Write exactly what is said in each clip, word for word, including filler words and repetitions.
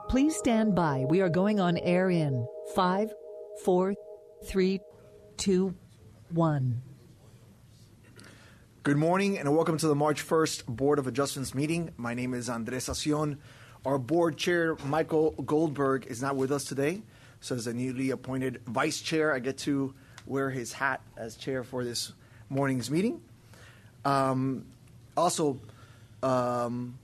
Please stand by. We are going on air in five, four, three, two, one. Good morning and welcome to the March first Board of Adjustments meeting. My name is Andres Acion. Our board chair, Michael Goldberg, is not with us today. So as a newly appointed vice chair, I get to wear his hat as chair for this morning's meeting. Um, also, um,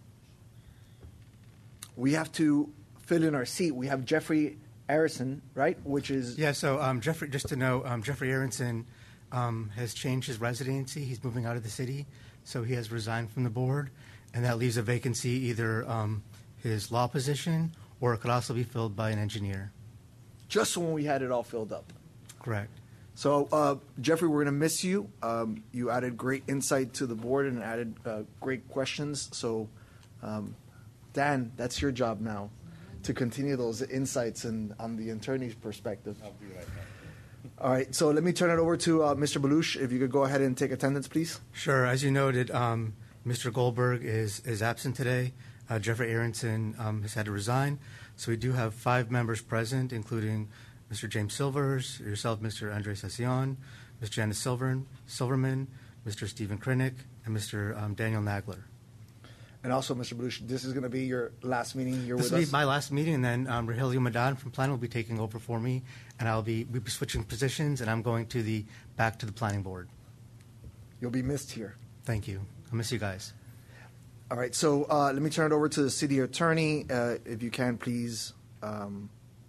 we have to fill in our seat. We have Jeffrey Aronson, right? Which is yeah. So um, Jeffrey, just to know, um, Jeffrey Aronson um, has changed his residency. He's moving out of the city, so he has resigned from the board, and that leaves a vacancy, either um, his law position or it could also be filled by an engineer. Just when we had it all filled up. Correct. So, uh, Jeffrey, we're going to miss you. Um, you added great insight to the board and added uh, great questions. So, um, Dan, that's your job now, to continue those insights and on the attorney's perspective. I'll do that. All right. So let me turn it over to uh, Mister Baluch. If you could go ahead and take attendance, please. Sure. As you noted, um, Mister Goldberg is, is absent today. Uh, Jeffrey Aronson um, has had to resign. So we do have five members present, including Mister James Silvers, yourself, Mister Andres Acion, Miz Janice Silver, Silverman, Mister Stephen Krinick, and Mister Um, Daniel Nagler. And also, Mister Baluch, this is going to be your last meeting here this with will us? Be my last meeting, and then um, Rahilio Madan from Planning will be taking over for me, and I'll be, we'll be switching positions, and I'm going to the back to the Planning Board. You'll be missed here. Thank you. I miss you guys. All right, so uh, let me turn it over to the city attorney. Uh, if you can, please um,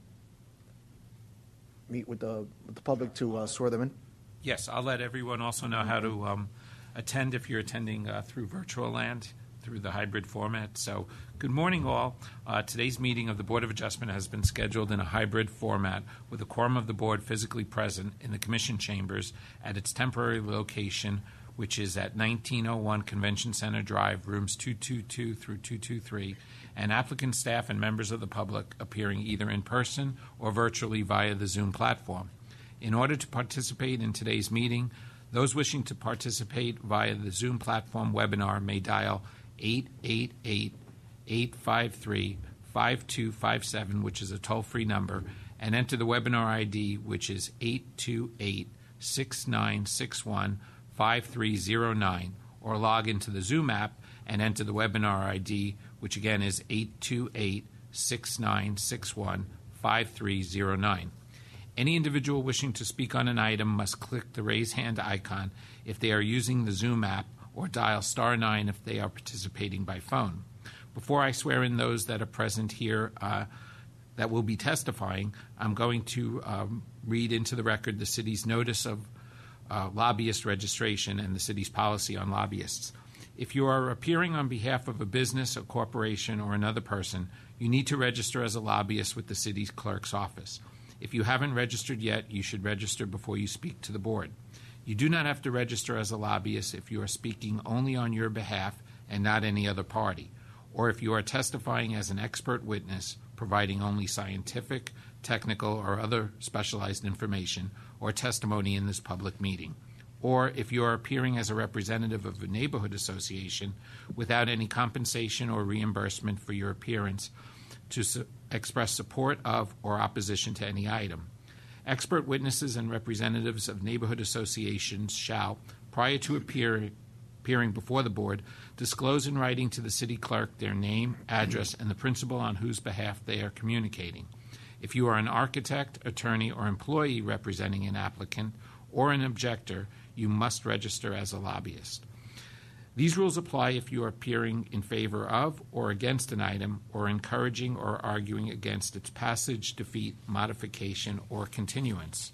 meet with the, with the public to uh, swear them in. Yes, I'll let everyone also know how to um, attend if you're attending uh, through virtual land, through the hybrid format. So good morning, all. Uh, today's meeting of the Board of Adjustment has been scheduled in a hybrid format with a quorum of the board physically present in the commission chambers at its temporary location, which is at nineteen oh one Convention Center Drive, rooms two two two through two two three, and applicant staff and members of the public appearing either in person or virtually via the Zoom platform. In order to participate in today's meeting, those wishing to participate via the Zoom platform webinar may dial eight eight eight, eight five three, five two five seven, which is a toll-free number, and enter the webinar I D, which is eight two eight, six nine six one, five three zero nine, or log into the Zoom app and enter the webinar I D, which again is eight two eight, six nine six one, five three zero nine. Any individual wishing to speak on an item must click the raise hand icon if they are using the Zoom app, or dial star nine if they are participating by phone. Before I swear in those that are present here uh, that will be testifying, I'm going to um, read into the record the city's notice of uh, lobbyist registration and the city's policy on lobbyists. If you are appearing on behalf of a business, a corporation, or another person, you need to register as a lobbyist with the city's clerk's office. If you haven't registered yet, you should register before you speak to the board. You do not have to register as a lobbyist if you are speaking only on your behalf and not any other party, or if you are testifying as an expert witness, providing only scientific, technical, or other specialized information or testimony in this public meeting, or if you are appearing as a representative of a neighborhood association without any compensation or reimbursement for your appearance to su- express support of or opposition to any item. Expert witnesses and representatives of neighborhood associations shall, prior to appear, appearing before the board, disclose in writing to the city clerk their name, address, and the principal on whose behalf they are communicating. If you are an architect, attorney, or employee representing an applicant or an objector, you must register as a lobbyist. These rules apply if you are appearing in favor of or against an item, or encouraging or arguing against its passage, defeat, modification, or continuance.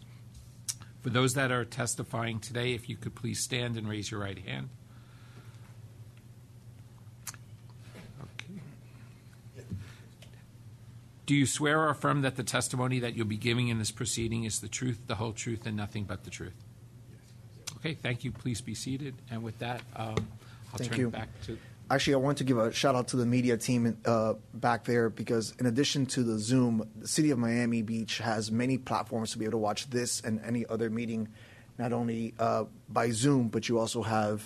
For those that are testifying today, if you could please stand and raise your right hand. Okay. Do you swear or affirm that the testimony that you'll be giving in this proceeding is the truth, the whole truth, and nothing but the truth? Okay, thank you. Please be seated. And with that, um, I'll Thank turn you. it back to... Actually, I want to give a shout out to the media team uh, back there, because in addition to the Zoom, the City of Miami Beach has many platforms to be able to watch this and any other meeting, not only uh, by Zoom, but you also have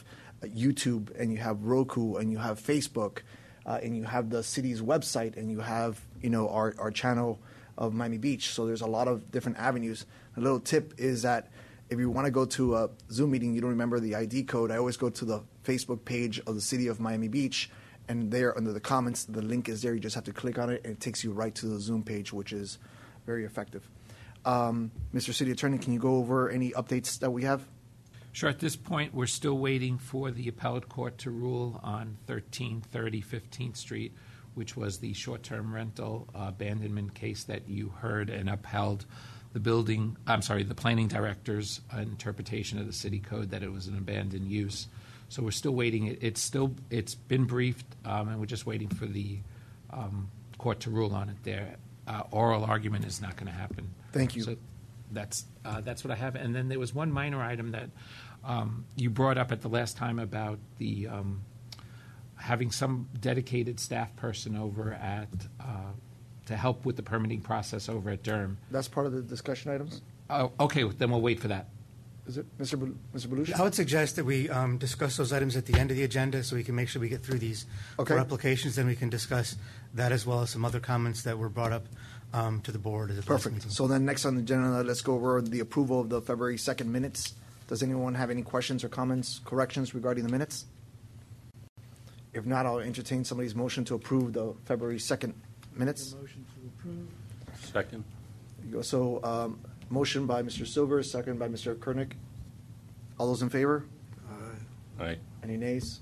YouTube, and you have Roku, and you have Facebook, uh, and you have the city's website, and you have you know, our, our channel of Miami Beach. So there's a lot of different avenues. A little tip is that if you want to go to a Zoom meeting, you don't remember the I D code, I always go to the Facebook page of the City of Miami Beach, and there under the comments, the link is there. You just have to click on it, and it takes you right to the Zoom page, which is very effective. Um, Mister City Attorney, can you go over any updates that we have? Sure. At this point, we're still waiting for the appellate court to rule on thirteen thirty fifteenth Street, which was the short-term rental uh, abandonment case that you heard and upheld the building, I'm sorry, the planning director's interpretation of the city code that it was an abandoned use. So we're still waiting. It, it's still, it's been briefed, um, and we're just waiting for the um, court to rule on it there. Uh, oral argument is not going to happen. Thank you. So that's uh, that's what I have. And then there was one minor item that um, you brought up at the last time about the um, having some dedicated staff person over at uh, to help with the permitting process over at Durham. That's part of the discussion items? Oh, okay, then we'll wait for that. Is it, Mister Bel- Mister Belushi? I would suggest that we um, discuss those items at the end of the agenda so we can make sure we get through these Okay. four applications. Then we can discuss that as well as some other comments that were brought up um, to the board at the last Perfect. meeting. So then next on the agenda, let's go over the approval of the February second minutes. Does anyone have any questions or comments, corrections regarding the minutes? If not, I'll entertain somebody's motion to approve the February second minutes. Motion to approve. Second. There you go. So, um, motion by Mister Silver, second by Mister Koenig. All those in favor? Aye. Any nays?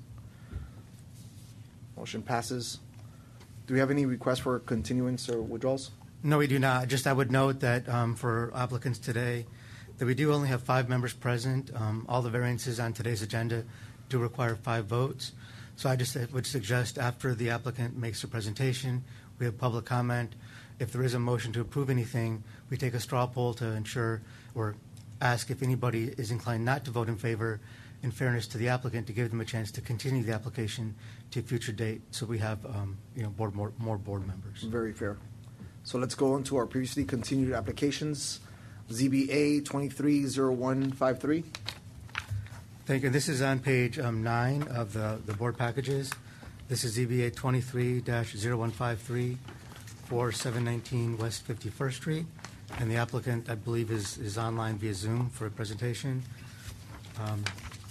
Motion passes. Do we have any requests for continuance or withdrawals? No, we do not. Just I would note that um, for applicants today, that we do only have five members present. Um, all the variances on today's agenda do require five votes. So I just would suggest after the applicant makes a presentation, we have public comment. If there is a motion to approve anything, we take a straw poll to ensure or ask if anybody is inclined not to vote in favor, in fairness to the applicant, to give them a chance to continue the application to a future date so we have um, you know, board, more, more board members. Very fair. So let's go on to our previously continued applications. Z B A twenty-three oh one five three. Thank you. This is on page um, nine of the, the board packages. This is Z B A twenty-three oh one five three for seven nineteen West fifty-first Street. And the applicant, I believe, is, is online via Zoom for a presentation. Um,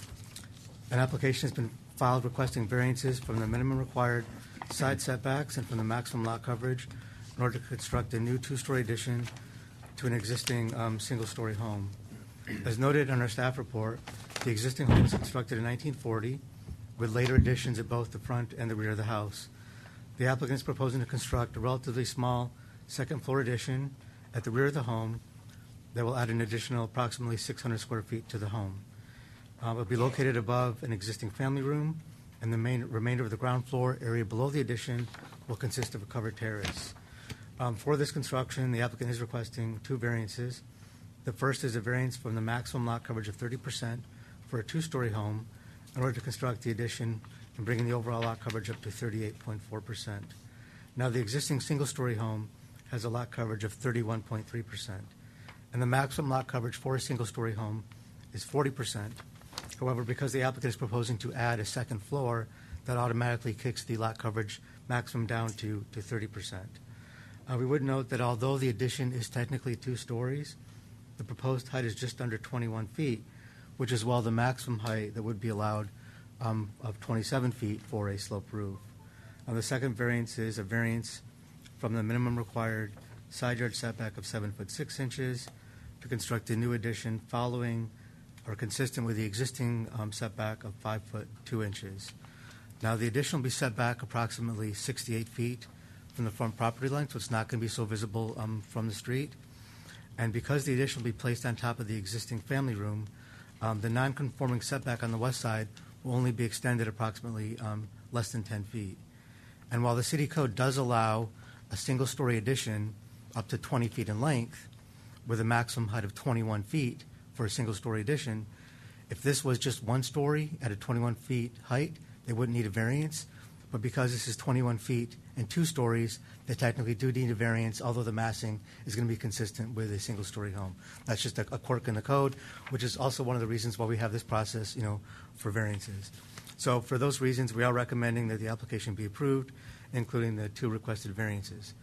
an application has been filed requesting variances from the minimum required side setbacks and from the maximum lot coverage in order to construct a new two-story addition to an existing um, single-story home. As noted on our staff report, the existing home was constructed in nineteen forty with later additions at both the front and the rear of the house. The applicant is proposing to construct a relatively small second-floor addition at the rear of the home that will add an additional approximately six hundred square feet to the home. Uh, it will be located above an existing family room, and the main remainder of the ground floor area below the addition will consist of a covered terrace. Um, for this construction, the applicant is requesting two variances. The first is a variance from the maximum lot coverage of thirty percent for a two-story home in order to construct the addition and bringing the overall lot coverage up to thirty-eight point four percent. Now, the existing single-story home has a lot coverage of thirty-one point three percent, and the maximum lot coverage for a single-story home is forty percent. However, because the applicant is proposing to add a second floor, that automatically kicks the lot coverage maximum down to, to thirty percent. Uh, we would note that although the addition is technically two stories, the proposed height is just under twenty-one feet, which is well the maximum height that would be allowed um, of twenty-seven feet for a sloped roof. Now, the second variance is a variance from the minimum required side yard setback of seven foot six inches to construct a new addition following or consistent with the existing um, setback of five foot two inches. Now, the addition will be set back approximately sixty-eight feet from the front property line, so it's not going to be so visible um, from the street. And because the addition will be placed on top of the existing family room, um, the non-conforming setback on the west side will only be extended approximately um, less than ten feet. And while the city code does allow a single-story addition up to twenty feet in length with a maximum height of twenty-one feet for a single-story addition, if this was just one story at a twenty-one feet height, they wouldn't need a variance. But because this is twenty-one feet and two stories, they technically do need a variance, although the massing is going to be consistent with a single-story home. That's just a, a quirk in the code, which is also one of the reasons why we have this process, you know, for variances. So for those reasons, we are recommending that the application be approved, including the two requested variances.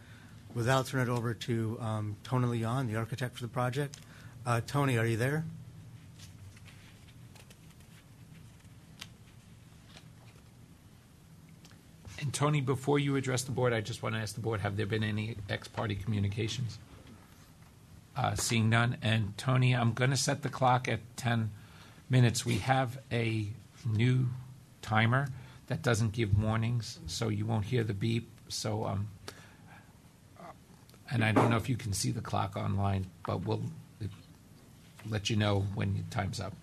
With that, I'll turn it over to um, Tony Leon, the architect for the project. Uh, Tony, are you there? And Tony, before you address the board, I just want to ask the board, have there been any ex-parte communications? Uh, seeing none. And Tony, I'm going to set the clock at ten minutes. We have a new timer that doesn't give warnings, so you won't hear the beep. So, um, and I don't know if you can see the clock online, but we'll let you know when your time's up.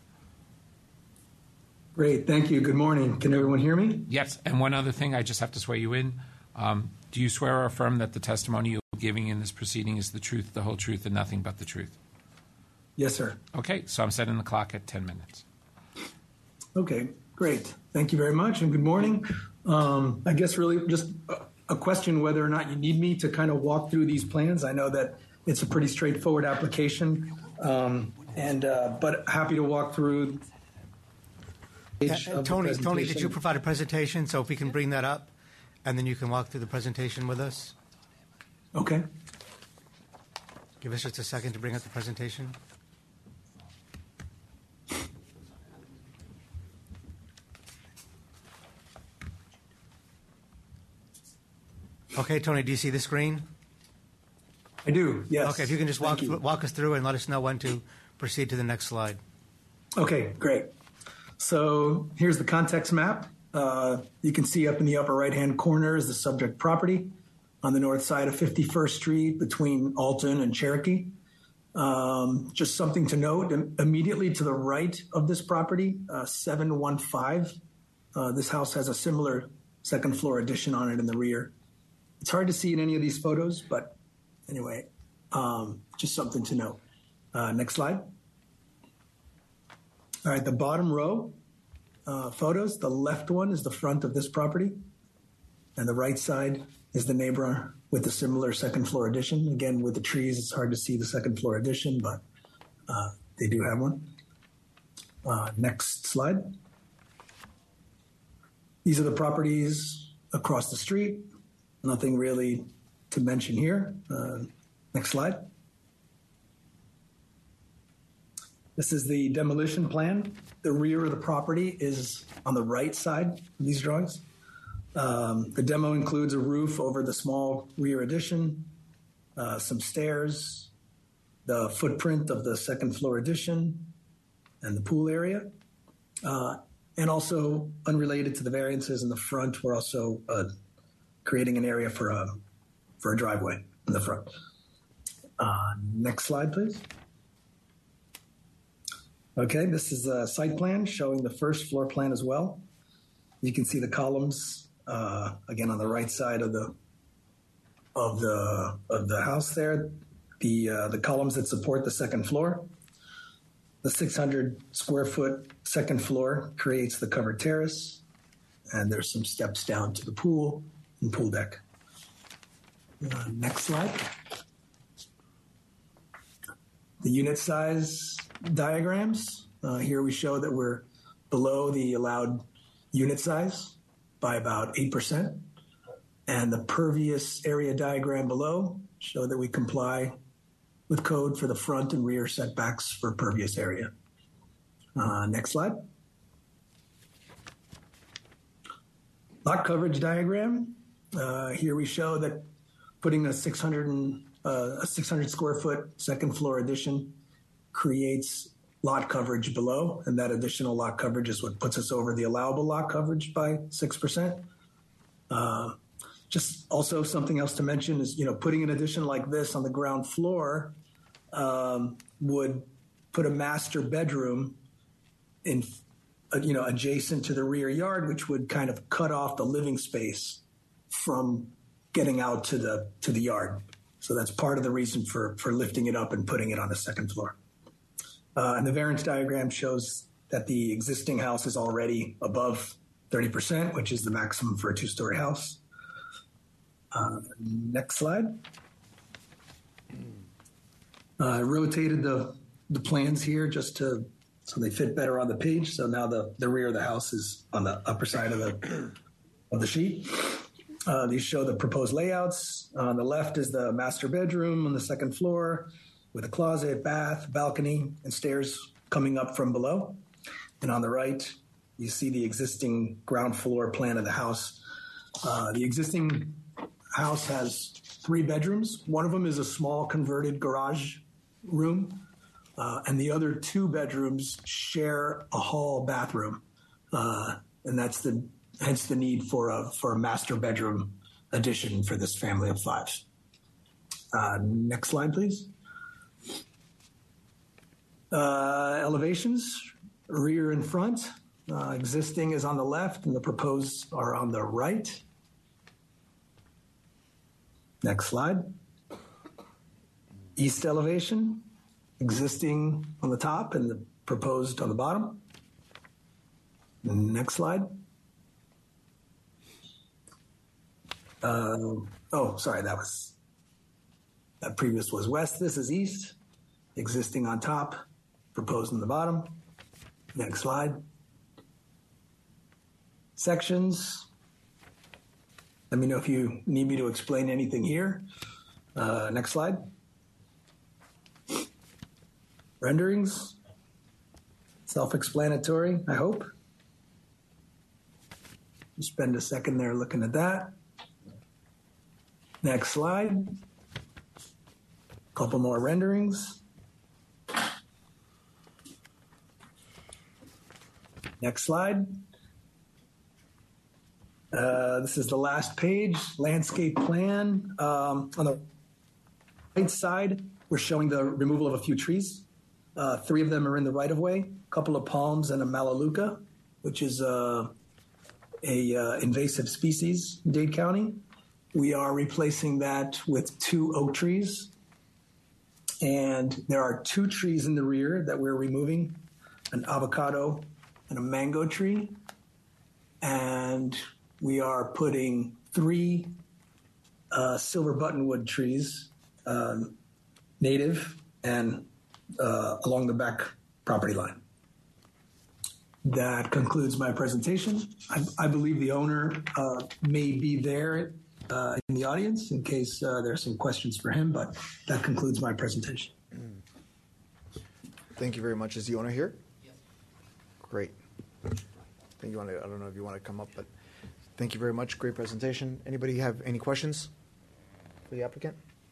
Great, thank you. Good morning. Can everyone hear me? Yes, and one other thing, I just have to swear you in. Um, do you swear or affirm that the testimony you're giving in this proceeding is the truth, the whole truth, and nothing but the truth? Yes, sir. Okay, so I'm setting the clock at ten minutes. Okay, great. Thank you very much, and good morning. Um, I guess really just a, a question whether or not you need me to kind of walk through these plans. I know that it's a pretty straightforward application, um, and uh, but happy to walk through. Uh, Tony, Tony, did you provide a presentation? So if we can bring that up, and then you can walk through the presentation with us. Okay. Give us just a second to bring up the presentation. Okay, Tony, do you see the screen? I do, yes. Okay, if you can just walk, you. walk us through and let us know when to proceed to the next slide. Okay, great. So here's the context map. Uh, you can see up in the upper right-hand corner is the subject property on the north side of fifty-first Street between Alton and Cherokee. Um, just something to note, immediately to the right of this property, uh, seven one five, uh, this house has a similar second floor addition on it in the rear. It's hard to see in any of these photos, but anyway, um, just something to note. Uh, next slide. All right, the bottom row uh, photos, the left one is the front of this property, and the right side is the neighbor with the similar second floor addition. Again, with the trees, it's hard to see the second floor addition, but uh, they do have one. Uh, next slide. These are the properties across the street. Nothing really to mention here. Uh, next slide. This is the demolition plan. The rear of the property is on the right side of these drawings. Um, the demo includes a roof over the small rear addition, uh, some stairs, the footprint of the second floor addition, and the pool area. Uh, and also, unrelated to the variances in the front, we're also uh, creating an area for a, for a driveway in the front. Uh, next slide, please. Okay, this is a site plan showing the first floor plan as well. You can see the columns uh, again on the right side of the of the of the house there. The uh, the columns that support the second floor. The six hundred square foot second floor creates the covered terrace, and there's some steps down to the pool and pool deck. Uh, next slide. The unit size diagrams. Uh, here we show that we're below the allowed unit size by about eight percent. And the pervious area diagram below show that we comply with code for the front and rear setbacks for pervious area. Uh, next slide. Lot coverage diagram. Uh, here we show that putting a six hundred and Uh, a six hundred square foot second floor addition creates lot coverage below, and that additional lot coverage is what puts us over the allowable lot coverage by six percent. Uh, just also something else to mention is, you know, putting an addition like this on the ground floor um, would put a master bedroom in, uh, you know, adjacent to the rear yard, which would kind of cut off the living space from getting out to the to the yard. So that's part of the reason for, for lifting it up and putting it on the second floor. Uh, and the variance diagram shows that the existing house is already above thirty percent, which is the maximum for a two-story house. Uh, next slide. I uh, rotated the, the plans here just to so they fit better on the page. So now the, the rear of the house is on the upper side of the, of the sheet. Uh, these show the proposed layouts. On the left is the master bedroom on the second floor with a closet, bath, balcony, and stairs coming up from below. And on the right, you see the existing ground floor plan of the house. Uh, the existing house has three bedrooms. One of them is a small converted garage room, uh, and the other two bedrooms share a hall bathroom. Uh, and that's the hence the need for a for a master bedroom addition for this family of five. Uh, next slide, please. Uh, elevations, rear and front. Uh, existing is on the left, and the proposed are on the right. Next slide. East elevation, existing on the top and the proposed on the bottom. Next slide. Uh, oh, sorry, that was, that previous was west. This is east, existing on top, proposed on the bottom. Next slide. Sections. Let me know if you need me to explain anything here. Uh, next slide. Renderings. Self-explanatory, I hope. Just spend a second there looking at that. Next slide. Couple more renderings. Next slide. Uh, this is the last page, landscape plan. Um, on the right side, we're showing the removal of a few trees. Uh, three of them are in the right-of-way, a couple of palms and a melaleuca, which is uh, a uh, invasive species in Dade County. We are replacing that with two oak trees. And there are two trees in the rear that we're removing, an avocado and a mango tree. And we are putting three uh, silver buttonwood trees, uh, native and uh, along the back property line. That concludes my presentation. I, I believe the owner uh, may be there uh, in the audience in case uh, there are some questions for him, but that concludes my presentation. Thank you very much. Is the owner here? Yes. Great. I think you want to, I don't know if you want to come up, but thank you very much. Great presentation. Anybody have any questions for the applicant?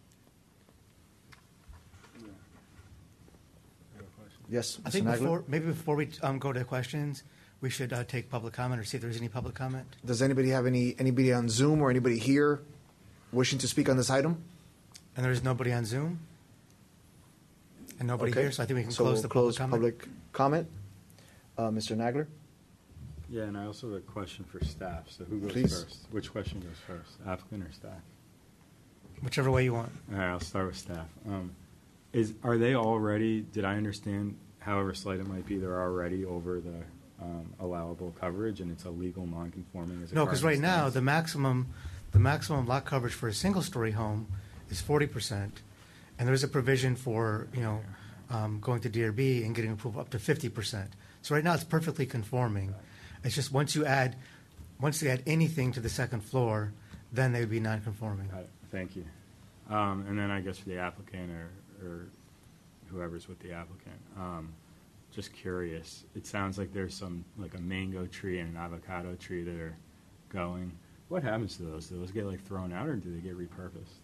Yes, I think Mister Nagler? before, maybe before we um, go to questions, we should uh, take public comment or see if there's any public comment. Does anybody have any, anybody on Zoom or anybody here wishing to speak on this item? And there's nobody on Zoom? And nobody Okay. here, so I think we can So close we'll the close public comment. public comment. Uh, Mister Nagler? Yeah, and I also have a question for staff. So who goes Please. first? Which question goes first, applicant or staff? Whichever way you want. All right, I'll start with staff. Um, is are they already? Did I understand? However slight it might be, they're already over the um, allowable coverage, and it's a legal non-conforming as a No, because right now, stance? the maximum, the maximum lot coverage for a single-story home is forty percent. And there's a provision for, you know, um, going to D R B and getting approval up to fifty percent. So right now, it's perfectly conforming. It's just once you add, once they add anything to the second floor, then they would be non-conforming. Got it. Thank you. Um, and then I guess for the applicant or, or whoever's with the applicant, um, just curious. It sounds like there's some, like a mango tree and an avocado tree that are going. What happens to those? Do those get like thrown out or do they get repurposed?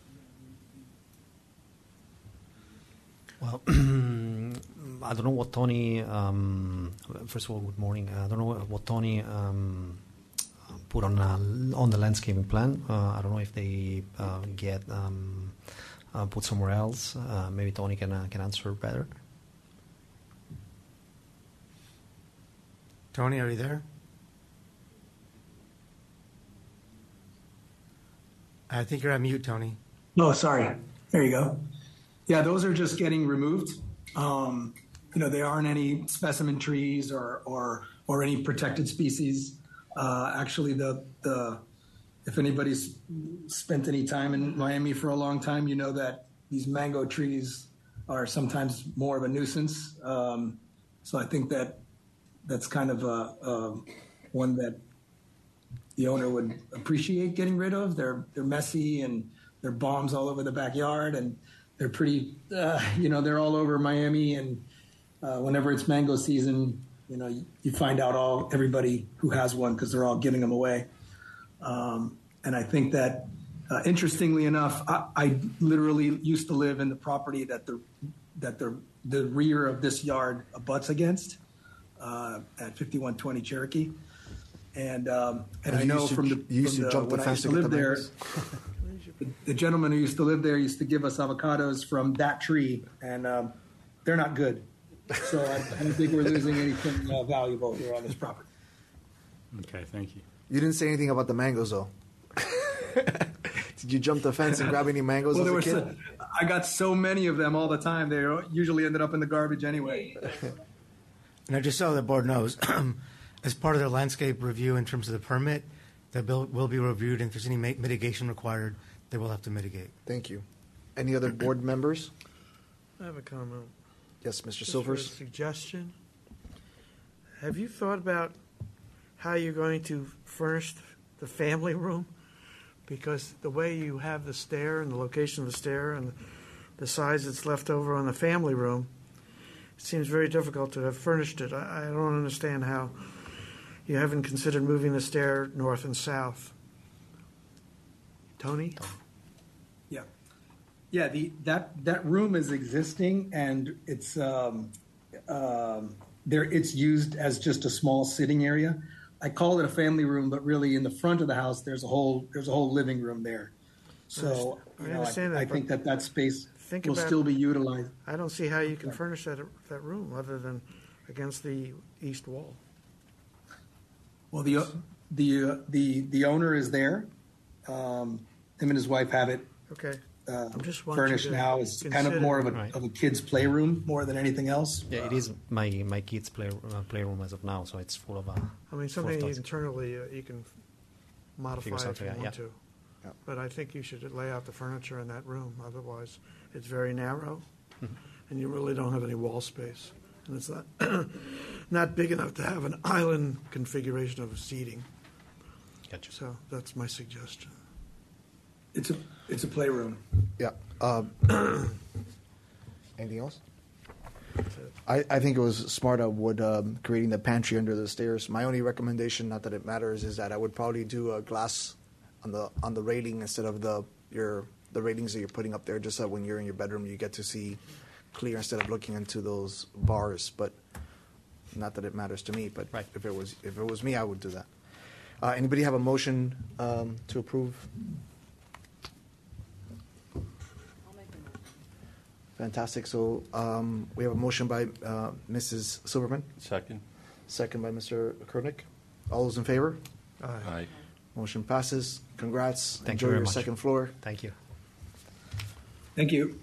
Well, I don't know what Tony. Um, first of all, good morning. I don't know what, what Tony um, put on uh, on the landscaping plan. Uh, I don't know if they uh, get um, uh, put somewhere else. Uh, maybe Tony can uh, can answer better. Tony, are you there? I think you're on mute, Tony. No, sorry. There you go. Yeah, those are just getting removed. Um, you know, there aren't any specimen trees or or, or any protected species. Uh, actually, the the if anybody's spent any time in Miami for a long time, you know that these mango trees are sometimes more of a nuisance. Um, so I think that that's kind of a, a one that the owner would appreciate getting rid of. They're they're messy and they're bombs all over the backyard, and they're pretty, uh, you know, they're all over Miami. And uh, whenever it's mango season, you know, you, you find out all everybody who has one because they're all giving them away. Um, and I think that, uh, interestingly enough, I, I literally used to live in the property that the that the the rear of this yard abuts against uh, at fifty-one twenty Cherokee. And um, and And I you know used to- from the you used from to the, jump the when I fence used to to get live the there, mangoes? the, the gentleman who used to live there used to give us avocados from that tree, and um, they're not good. So I, I don't think we're losing anything uh, valuable here on this property. Okay, thank you. You didn't say anything about the mangoes, though. Did you jump the fence and grab any mangoes Well, as there a was kid? so, I got so many of them all the time. They usually ended up in the garbage anyway. Now, just so the board knows, as part of their landscape review in terms of the permit, the bill will be reviewed, and if there's any ma- mitigation required, they will have to mitigate. Thank you. Any other board members? I have a comment. Yes, Mister Just for a Silvers. suggestion. Have you thought about how you're going to furnish the family room? Because the way you have the stair and the location of the stair and the size that's left over on the family room, it seems very difficult to have furnished it. I, I don't understand how you haven't considered moving the stair north and south. Tony? Yeah, yeah. The that that room is existing, and it's um, um, there. It's used as just a small sitting area. I call it a family room, but really in the front of the house, there's a whole there's a whole living room there. So I you know, understand that, I think but that that space think will about- still be utilized. I don't see how you can furnish that that room other than against the east wall. Well, the the the the owner is there. Um, him and his wife have it Okay. uh, I'm just wanting furnished to now. It's kind of consider- more of a Right. of a kid's playroom more than anything else. Yeah, it is my my kids' play uh, playroom as of now, so it's full of. Uh, I mean, full of something toys. internally uh, you can modify Figure if something you out, want yeah. to. Yeah. But I think you should lay out the furniture in that room. Otherwise, it's very narrow, Mm-hmm. and you really don't have any wall space, and it's not not big enough to have an island configuration of seating. Gotcha. So that's my suggestion. It's a it's a playroom. Yeah. Um, anything else? I, I think it was smart of would um, creating the pantry under the stairs. My only recommendation, not that it matters, is that I would probably do a glass on the on the railing instead of the your the railings that you're putting up there, just so when you're in your bedroom you get to see clear instead of looking into those bars. But not that it matters to me. But Right. if it was if it was me, I would do that. Uh, anybody have a motion um, to approve? Fantastic. So um, we have a motion by uh, Missus Silverman, Second. second by Mister Koenig. All those in favor? Aye. Motion passes. Congrats. Thank Enjoy you very your much. second floor. Thank you. Thank you.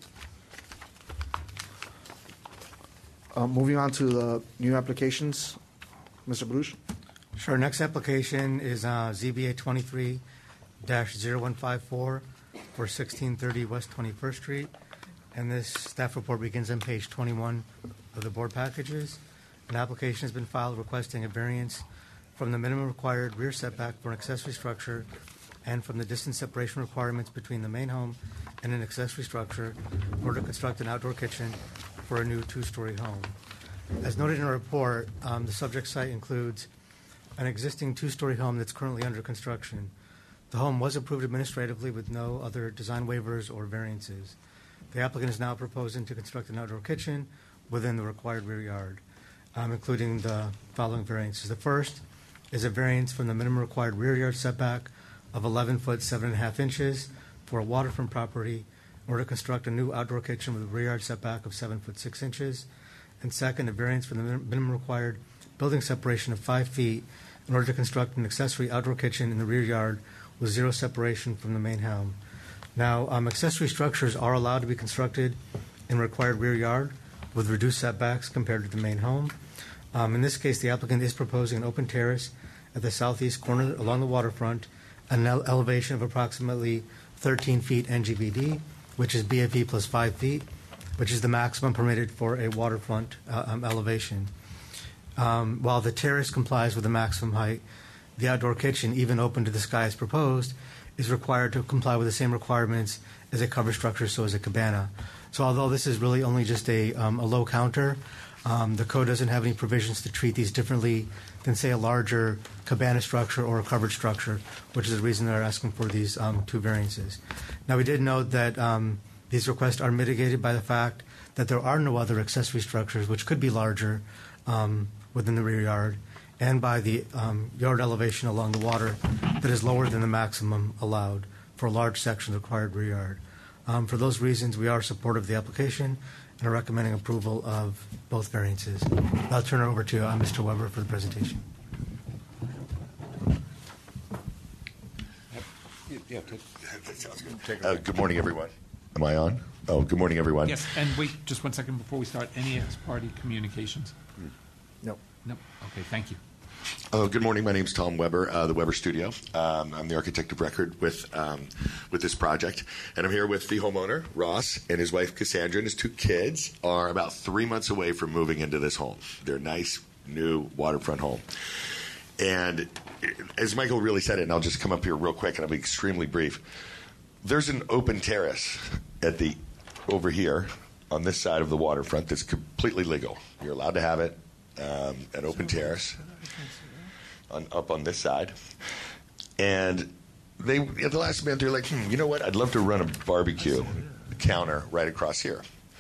Uh, moving on to the new applications, Mister Baruch. Sure. Next application is uh, Z B A twenty-three dash zero one five four for sixteen thirty West twenty-first Street. And this staff report begins on page twenty-one of the board packages. An application has been filed requesting a variance from the minimum required rear setback for an accessory structure and from the distance separation requirements between the main home and an accessory structure in order to construct an outdoor kitchen for a new two-story home. As noted in our report, um, the subject site includes an existing two-story home that's currently under construction. The home was approved administratively with no other design waivers or variances. The applicant is now proposing to construct an outdoor kitchen within the required rear yard, um, including the following variances. The first is a variance from the minimum required rear yard setback of eleven foot seven and a half inches for a waterfront property in order to construct a new outdoor kitchen with a rear yard setback of seven foot six inches. And second, a variance from the min- minimum required building separation of five feet in order to construct an accessory outdoor kitchen in the rear yard with zero separation from the main home. Now, um, accessory structures are allowed to be constructed in required rear yard with reduced setbacks compared to the main home. Um, in this case, the applicant is proposing an open terrace at the southeast corner along the waterfront, an ele- elevation of approximately thirteen feet N G B D, which is B F E plus five feet, which is the maximum permitted for a waterfront uh, um, elevation. Um, while the terrace complies with the maximum height the outdoor kitchen, even open to the sky as proposed, is required to comply with the same requirements as a covered structure, so as a cabana. So although this is really only just a, um, a low counter, um, the code doesn't have any provisions to treat these differently than, say, a larger cabana structure or a covered structure, which is the reason they're asking for these um, two variances. Now, we did note that um, these requests are mitigated by the fact that there are no other accessory structures which could be larger um, within the rear yard, and by the um, yard elevation along the water that is lower than the maximum allowed for a large section of the required rear yard. Um, for those reasons, we are supportive of the application and are recommending approval of both variances. I'll turn it over to uh, Mister Weber for the presentation. Yeah, uh, good morning, everyone. Am I on? Oh, good morning, everyone. Yes, and wait just one second before we start. Any ex-party communications? No. Nope. Okay, thank you. Oh, good morning. My name is Tom Weber, uh, the Weber Studio. Um, I'm the architect of record with um, with this project, and I'm here with the homeowner, Ross, and his wife, Cassandra, and his two kids are about three months away from moving into this home. Their nice, new waterfront home. And as Michael really said it, and I'll just come up here real quick, and I'll be extremely brief. There's an open terrace at the over here on this side of the waterfront that's completely legal. You're allowed to have it, um, an open terrace. On, up on this side, and they at the last minute they're like, hmm, you know what? I'd love to run a barbecue counter right across here.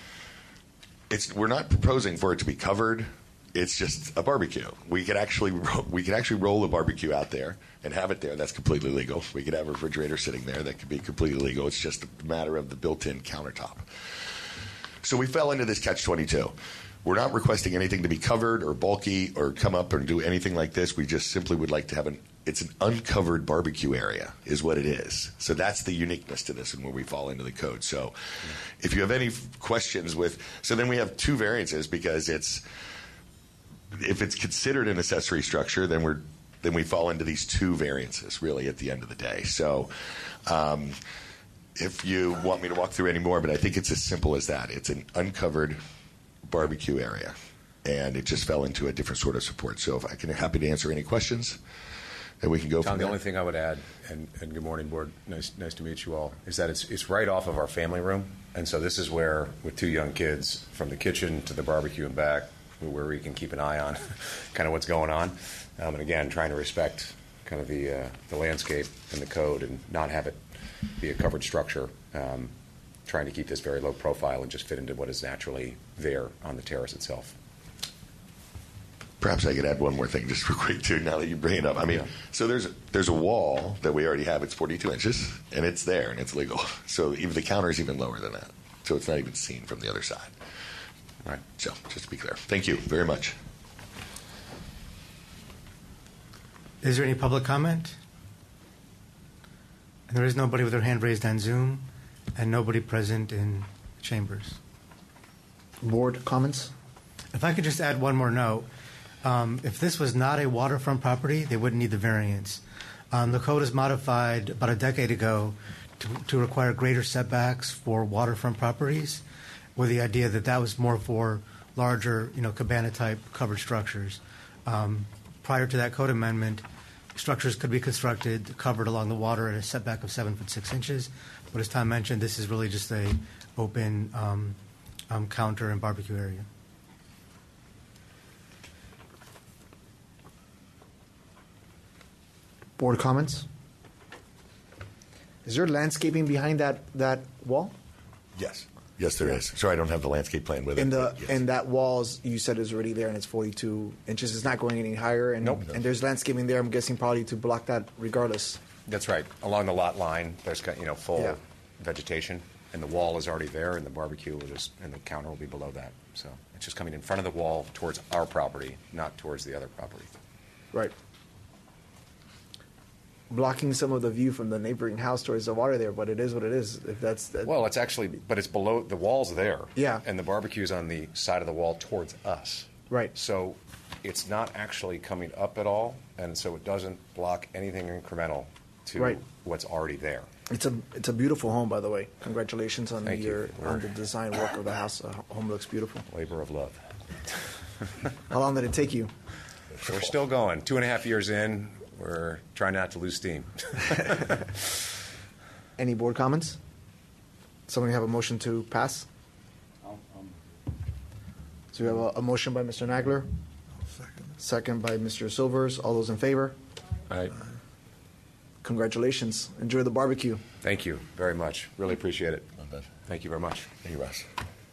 It's we're not proposing for it to be covered. It's just a barbecue. We could actually we could actually roll a barbecue out there and have it there. That's completely legal. We could have a refrigerator sitting there. That could be completely legal. It's just a matter of the built-in countertop. So we fell into this catch twenty-two. We're not requesting anything to be covered or bulky or come up and do anything like this. We just simply would like to have an, it's an uncovered barbecue area is what it is. So that's the uniqueness to this and where we fall into the code. So if you have any questions with, so then we have two variances because it's, if it's considered an accessory structure, then we're, then we fall into these two variances really at the end of the day. So, um, if you want me to walk through any more, but I think it's as simple as that. It's an uncovered barbecue area, and it just fell into a different sort of support. So if I can, happy to answer any questions, and we can go Tom, from the there. only thing I would add, and, and good morning, board, nice nice to meet you all, is that it's it's right off of our family room, and so this is where, with two young kids, from the kitchen to the barbecue and back, where we can keep an eye on kind of what's going on, um, and again, trying to respect kind of the uh, the landscape and the code, and not have it be a covered structure. Um, trying to keep this very low profile and just fit into what is naturally there on the terrace itself. Perhaps I could add one more thing just real quick, too, now that you bring it up. I mean, yeah. so there's, there's a wall that we already have. It's forty-two inches, and it's there, and it's legal. So even the counter is even lower than that. So it's not even seen from the other side. All right. So just to be clear. Thank you very much. Is there any public comment? And there is nobody with their hand raised on Zoom, and nobody present in chambers. Board comments? If I could just add one more note. Um, if this was not a waterfront property, they wouldn't need the variance. Um, the code is modified about a decade ago to, to require greater setbacks for waterfront properties, with the idea that that was more for larger, you know, cabana-type covered structures. Um, prior to that code amendment, structures could be constructed covered along the water at a setback of seven foot six inches. But as Tom mentioned, this is really just a open um, um, counter and barbecue area. Board comments? Is there landscaping behind that, that wall? Yes. Yes, there is. Sorry, I don't have the landscape plan with And it. the Yes. and that walls you said is already there and it's forty-two inches. It's not going any higher. And Nope. and there's landscaping there. I'm guessing probably to block that regardless. That's right. Along the lot line, there's got, you know, full Yeah. vegetation, and the wall is already there, and the barbecue will just, and the counter will be below that. So it's just coming in front of the wall towards our property, not towards the other property. Right. Blocking some of the view from the neighboring house towards the water there, but it is what it is. If that's that, Well, it's actually, but it's below, the wall's there. Yeah. And the barbecue's on the side of the wall towards us. right. So it's not actually coming up at all, and so it doesn't block anything incremental to Right. what's already there. It's a it's a beautiful home, by the way. Congratulations on Thank you. your We're- on the design work of the house. The home looks beautiful. Labor of love. How long did it take you? We're still going. Two and a half years in. we're trying not to lose steam. Any board comments? Somebody have a motion to pass? So we have a, a motion by Mister Nagler, Second. second by Mister Silvers. All those in favor? All right. Congratulations. Enjoy the barbecue. Thank you very much. Really appreciate it. Not bad. Thank you very much. Thank you, Ross.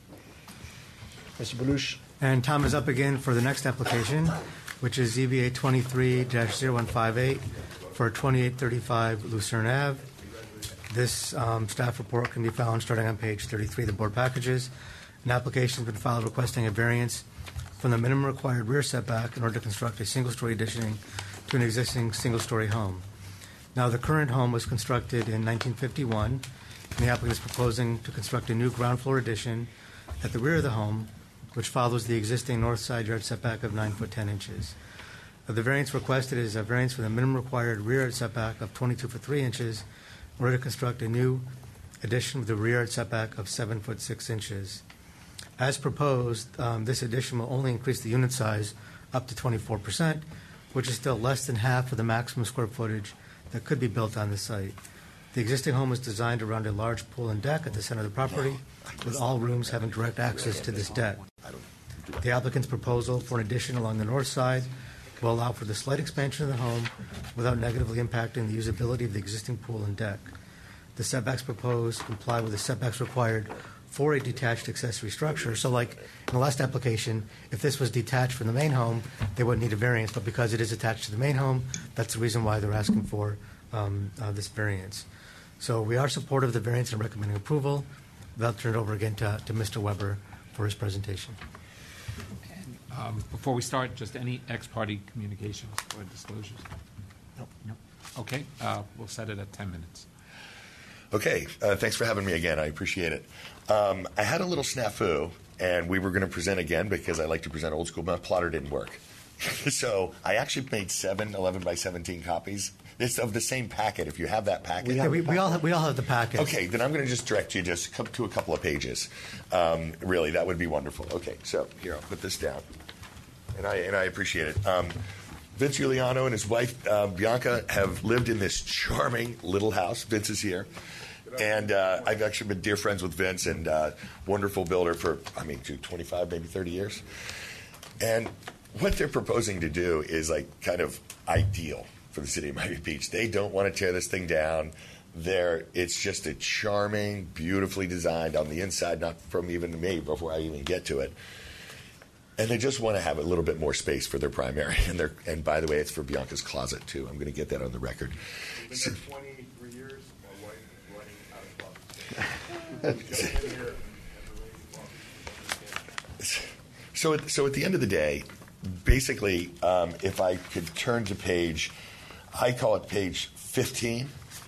Mister Belush. And Tom is up again for the next application, which is Z B A twenty-three dash zero one five eight for twenty-eight thirty-five Lucerne Ave. This um, staff report can be found starting on page thirty-three of the board packages. An application has been filed requesting a variance from the minimum required rear setback in order to construct a single-story addition to an existing single-story home. Now, the current home was constructed in nineteen fifty-one, and the applicant is proposing to construct a new ground floor addition at the rear of the home, which follows the existing north side yard setback of nine foot ten inches. Uh, The variance requested is a variance for the minimum required rear yard setback of twenty-two foot three inches in order to construct a new addition with a rear yard setback of seven foot six inches. As proposed, um, this addition will only increase the unit size up to twenty-four percent, which is still less than half of the maximum square footage that could be built on the site. The existing home is designed around a large pool and deck at the center of the property, with all rooms having direct access to this deck. The applicant's proposal for an addition along the north side will allow for the slight expansion of the home without negatively impacting the usability of the existing pool and deck. The setbacks proposed comply with the setbacks required for a detached accessory structure. So like in the last application, if this was detached from the main home, they wouldn't need a variance, but because it is attached to the main home, that's the reason why they're asking for um, uh, this variance. So we are supportive of the variance and recommending approval. I'll turn it over again to, to Mister Weber for his presentation. Um, Before we start, just any ex-party communications or disclosures? Nope. Nope. Okay, uh, we'll set it at ten minutes. Okay, uh, thanks for having me again. I appreciate it. Um, I had a little snafu, and we were going to present again because I like to present old school. My plotter didn't work. So I actually made seven eleven by seventeen copies. It's of the same packet. If you have that packet. Yeah, we, we, all have, we all have the packet. Okay, then I'm going to just direct you just come to a couple of pages. Um, really, that would be wonderful. Okay, so here, I'll put this down. And I, and I appreciate it. Um, Vince Giuliano and his wife, uh, Bianca, have lived in this charming little house. Vince is here. And uh, I've actually been dear friends with Vince and uh, wonderful builder for, I mean, twenty-five, maybe thirty years. And what they're proposing to do is like kind of ideal for the city of Miami Beach. They don't want to tear this thing down. They're, it's just a charming, beautifully designed on the inside, not from even me before I even get to it. And they just want to have a little bit more space for their primary. And their, and by the way, it's for Bianca's closet, too. I'm going to get that on the record. It's been there twenty-three years. My wife is running out of closet. So, at, so at the end of the day, basically, um, if I could turn to page, I call it page fifteen.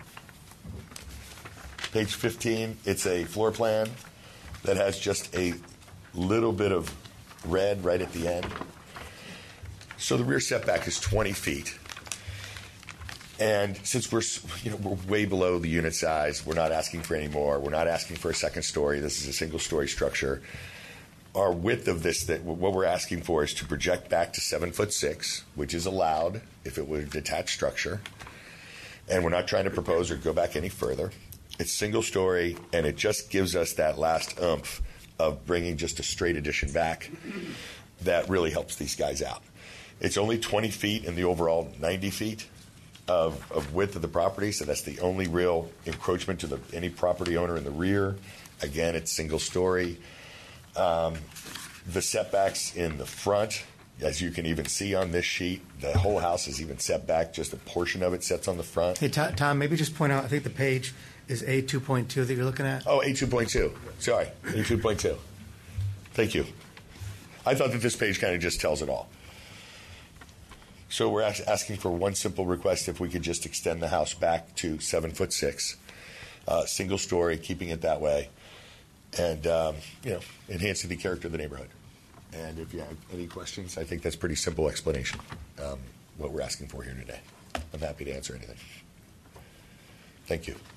Page fifteen, it's a floor plan that has just a little bit of red right at the end. So the rear setback is twenty feet. And since we're, you know, we're way below the unit size, we're not asking for any more. We're not asking for a second story. This is a single story structure. Our width of this, that what we're asking for is to project back to seven foot six, which is allowed if it were a detached structure. And we're not trying to propose or go back any further. It's single story, and it just gives us that last oomph of bringing just a straight addition back that really helps these guys out. It's only twenty feet in the overall ninety feet of, of width of the property, so that's the only real encroachment to the, any property owner in the rear. Again, it's single story. Um, the setbacks in the front, as you can even see on this sheet, the whole house is even set back. Just a portion of it sets on the front. Hey, Tom, maybe just point out, I think the page is A two point two that you're looking at. Oh, A two point two. Sorry, A two point two. Thank you. I thought that this page kind of just tells it all. So we're asking for one simple request, if we could just extend the house back to seven foot six, uh, single story, keeping it that way, and um, you know, enhancing the character of the neighborhood. And if you have any questions, I think that's a pretty simple explanation, um, what we're asking for here today. I'm happy to answer anything. Thank you.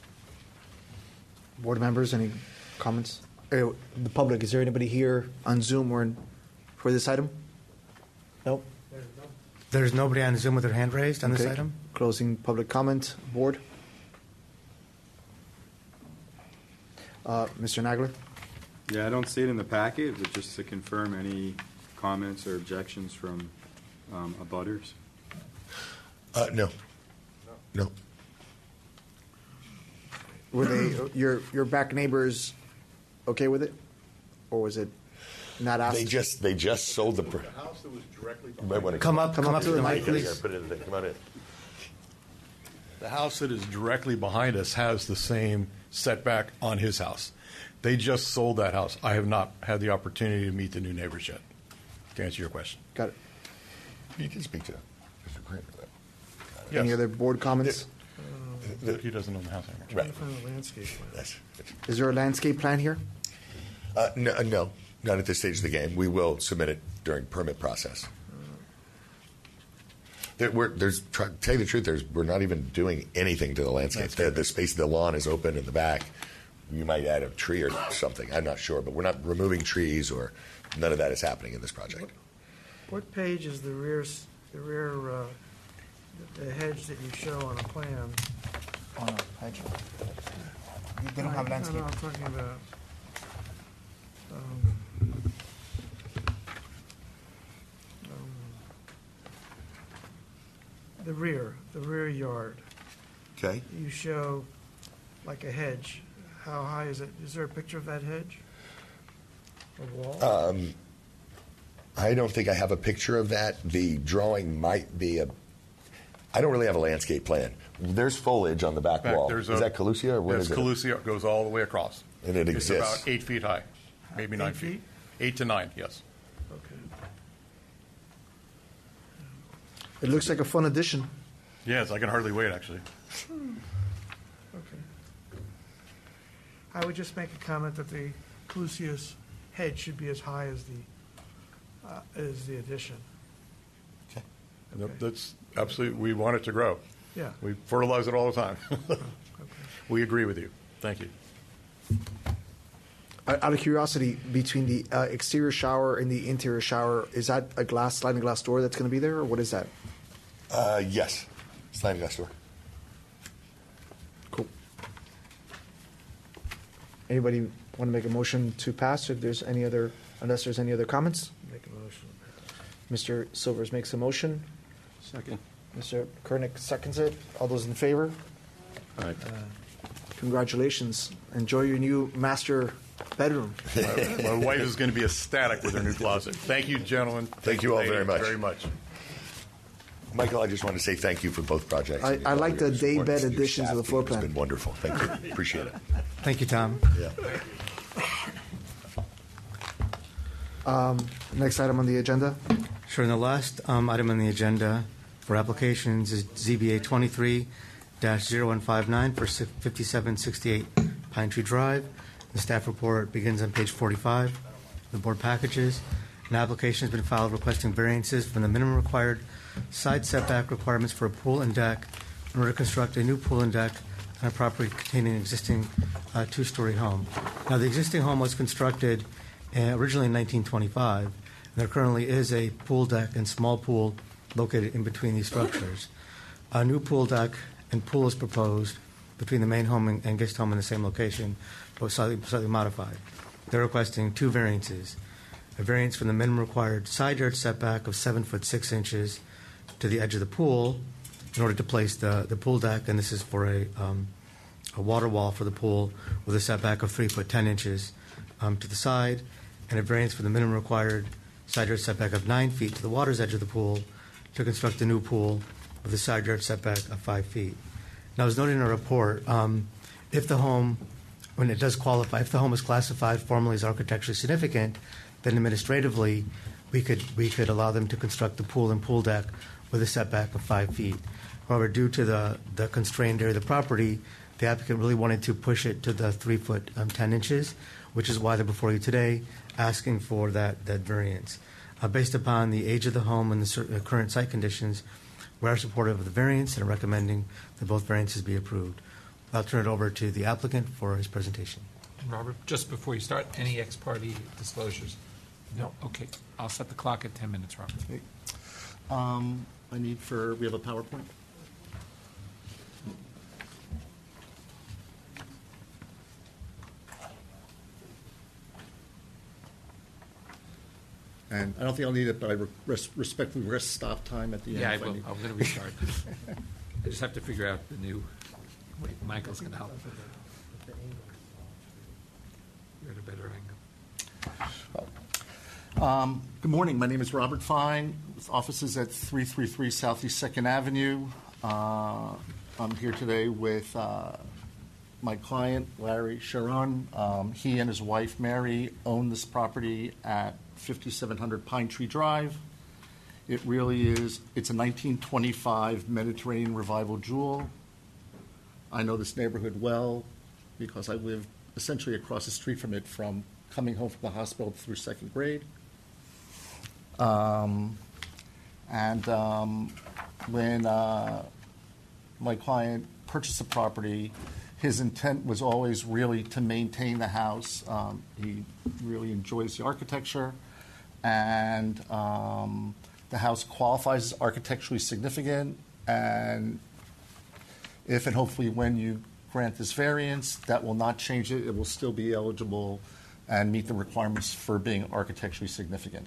Board members, any comments? Uh, the public, is there anybody here on Zoom or in, for this item? Nope. There's nobody on Zoom with their hand raised on this Okay. item? Closing public comment. Board. Uh, Mister Nagler? Yeah, I don't see it in the packet, but just to confirm, any comments or objections from um, abutters? Uh, no. No. Were they, your, your back neighbors okay with it? Or was it not asked? They just they just sold the. Pr- The house that was directly You might want to Come up, come up to the mic, Here, please. put it in there. Come on in. The house that is directly behind us has the same setback on his house. They just sold that house. I have not had the opportunity to meet the new neighbors yet, to answer your question. Got it. You can speak to Mister Kramer. Any Yes. other board comments? He doesn't own the house anymore. Right. Trying to find a landscape plan. Yes. Is there a landscape plan here? Uh, no, uh, no, not at this stage of the game. We will submit it during permit process. There, we're, there's, try, tell you the truth, there's, we're not even doing anything to the landscape. The, the space, the lawn is open in the back. You might add a tree or something. I'm not sure, but we're not removing trees or none of that is happening in this project. What page is the rear, s- the rear, uh, the hedge that you show on a plan? Oh, no, hedge. They don't have No, landscape. no, I'm talking about, um, um, the rear, the rear yard. Okay. You show like a hedge. How high is it? Is there a picture of that hedge? A wall? Um, I don't think I have a picture of that. The drawing might be a. I don't really have a landscape plan. There's foliage on the back, Back, wall. there's Is a- that Calusia or what Yes, is it? Calusia goes all the way across. And it It's exists. about eight feet high, maybe nine Eight feet. feet? Eight to nine, yes. Okay. It looks like a fun addition. Yes, I can hardly wait, actually. Okay. I would just make a comment that the Clusius hedge should be as high as the, uh, as the addition. That- Okay. That's absolutely, we want it to grow. Yeah. We fertilize it all the time. Okay. We agree with you. Thank you. Out out of curiosity, between the uh, exterior shower and the interior shower, is that a glass, sliding glass door that's going to be there, or what is that? Uh, yes. Sliding glass door. Cool. Anybody want to make a motion to pass? If there's any other, unless there's any other comments, Make a motion. Mister Silvers makes a motion. Second. Mister Kernick seconds it. All those in favor? All right. Congratulations. Enjoy your new master bedroom. My, my wife is going to be ecstatic with her new closet. Thank you, gentlemen. Thank you all very much. Very much. Michael, I just want to say thank you for both projects. I- I like the day bed Your addition to staff the floor team plan. has been wonderful. Thank you. Appreciate it. Thank you, Tom. Yeah. Next item on the agenda. Sure, and the last um, item on the agenda for applications is Z B A twenty-three dash zero one five nine for si- fifty-seven sixty-eight Pine Tree Drive. The staff report begins on page forty-five of the board packages. An application has been filed requesting variances from the minimum required side setback requirements for a pool and deck in order to construct a new pool and deck on a property containing an existing uh, two-story home. Now, the existing home was constructed uh, originally in nineteen twenty-five, and there currently is a pool deck and small pool located in between these structures. A new pool deck and pool is proposed between the main home and, and guest home in the same location, but slightly, slightly modified. They're requesting two variances. A variance from the minimum required side yard setback of seven foot six inches to the edge of the pool in order to place the, the pool deck, and this is for a, um, a water wall for the pool with a setback of three foot ten inches um, to the side, and a variance for the minimum required side yard setback of nine feet to the water's edge of the pool to construct a new pool with a side yard setback of five feet. Now, as noted in our report, um, if the home, when it does qualify, if the home is classified formally as architecturally significant, then administratively, we could we could allow them to construct the pool and pool deck with a setback of five feet. However, due to the, the constrained area of the property, the applicant really wanted to push it to the three foot um, ten inches, which is why they're before you today, asking for that that variance. Uh, based upon the age of the home and the cer- uh, current site conditions, we are supportive of the variance and are recommending that both variances be approved. I'll turn it over to the applicant for his presentation. Robert, just before you start, any ex parte disclosures? No? Okay. I'll set the clock at ten minutes, Robert. Um, I need for, we have a PowerPoint? And I don't think I'll need it, but I res- respectfully request stop time at the end. Yeah, I if will. need. I'm going to restart. I just have to figure out the new. Wait, Michael's going to help. You're at a better angle. Um, good morning. My name is Robert Fine, with offices at three thirty-three Southeast second Avenue. Uh, I'm here today with uh, my client, Larry Sharon. Um, he and his wife, Mary, own this property at fifty-seven hundred Pine Tree Drive. It really is, it's a nineteen twenty-five Mediterranean Revival jewel. I know this neighborhood well because I lived essentially across the street from it from coming home from the hospital through second grade. Um, and um, when uh, my client purchased the property, his intent was always really to maintain the house. Um, he really enjoys the architecture, and um, the house qualifies as architecturally significant. And if and hopefully when you grant this variance, that will not change it. It will still be eligible and meet the requirements for being architecturally significant.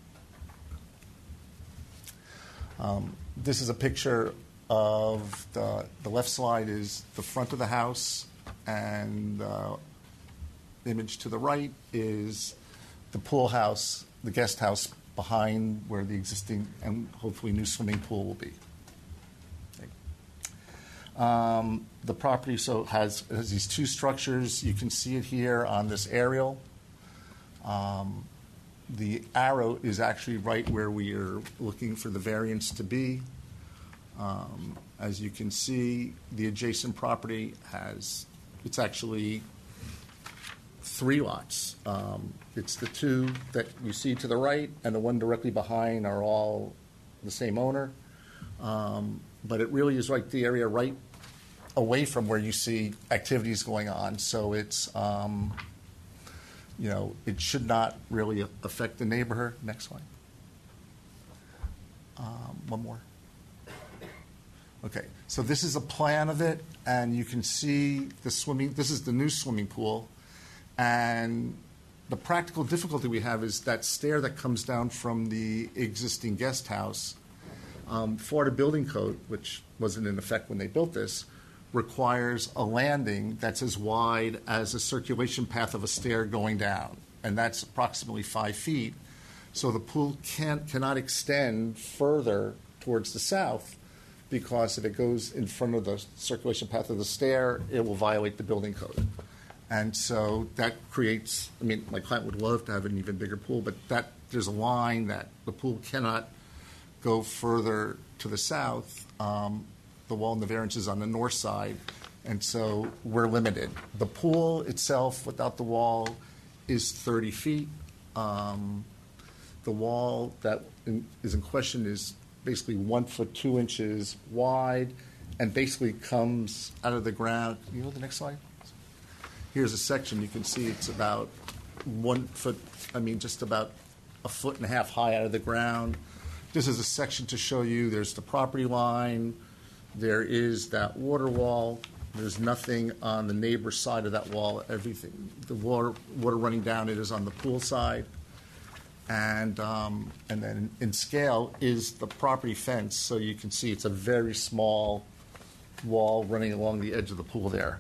Um, this is a picture of the, the left slide is the front of the house, and the image to the right is the pool house, the guest house behind where the existing and hopefully new swimming pool will be. Okay. Um, the property so has, has these two structures. You can see it here on this aerial. Um, the arrow is actually right where we are looking for the variance to be. Um, as you can see, the adjacent property has, it's actually three lots. Um, it's the two that you see to the right and the one directly behind are all the same owner. Um, but it really is like the area right away from where you see activities going on. So it's, um, you know, it should not really affect the neighborhood. Next slide. Um, one more. Okay, so this is a plan of it, and you can see the swimming, this is the new swimming pool, and the practical difficulty we have is that stair that comes down from the existing guest house. Um, Florida Building Code, which wasn't in effect when they built this, requires a landing that's as wide as a circulation path of a stair going down, and that's approximately five feet. So the pool can't, cannot extend further towards the south, because if it goes in front of the circulation path of the stair, it will violate the building code. And so that creates, I mean, my client would love to have an even bigger pool, but that there's a line that the pool cannot go further to the south. Um, the wall and the variance is on the north side, and so we're limited. The pool itself, without the wall, is thirty feet. Um, the wall that in, is in question is basically one foot two inches wide, and basically comes out of the ground. You know the next slide? Here's a section. You can see it's about one foot, I mean, just about a foot and a half high out of the ground. This is a section to show you there's the property line, there is that water wall, there's nothing on the neighbor's side of that wall. Everything, the water, water running down it is on the pool side. And um, and then in scale is the property fence, so you can see it's a very small wall running along the edge of the pool there.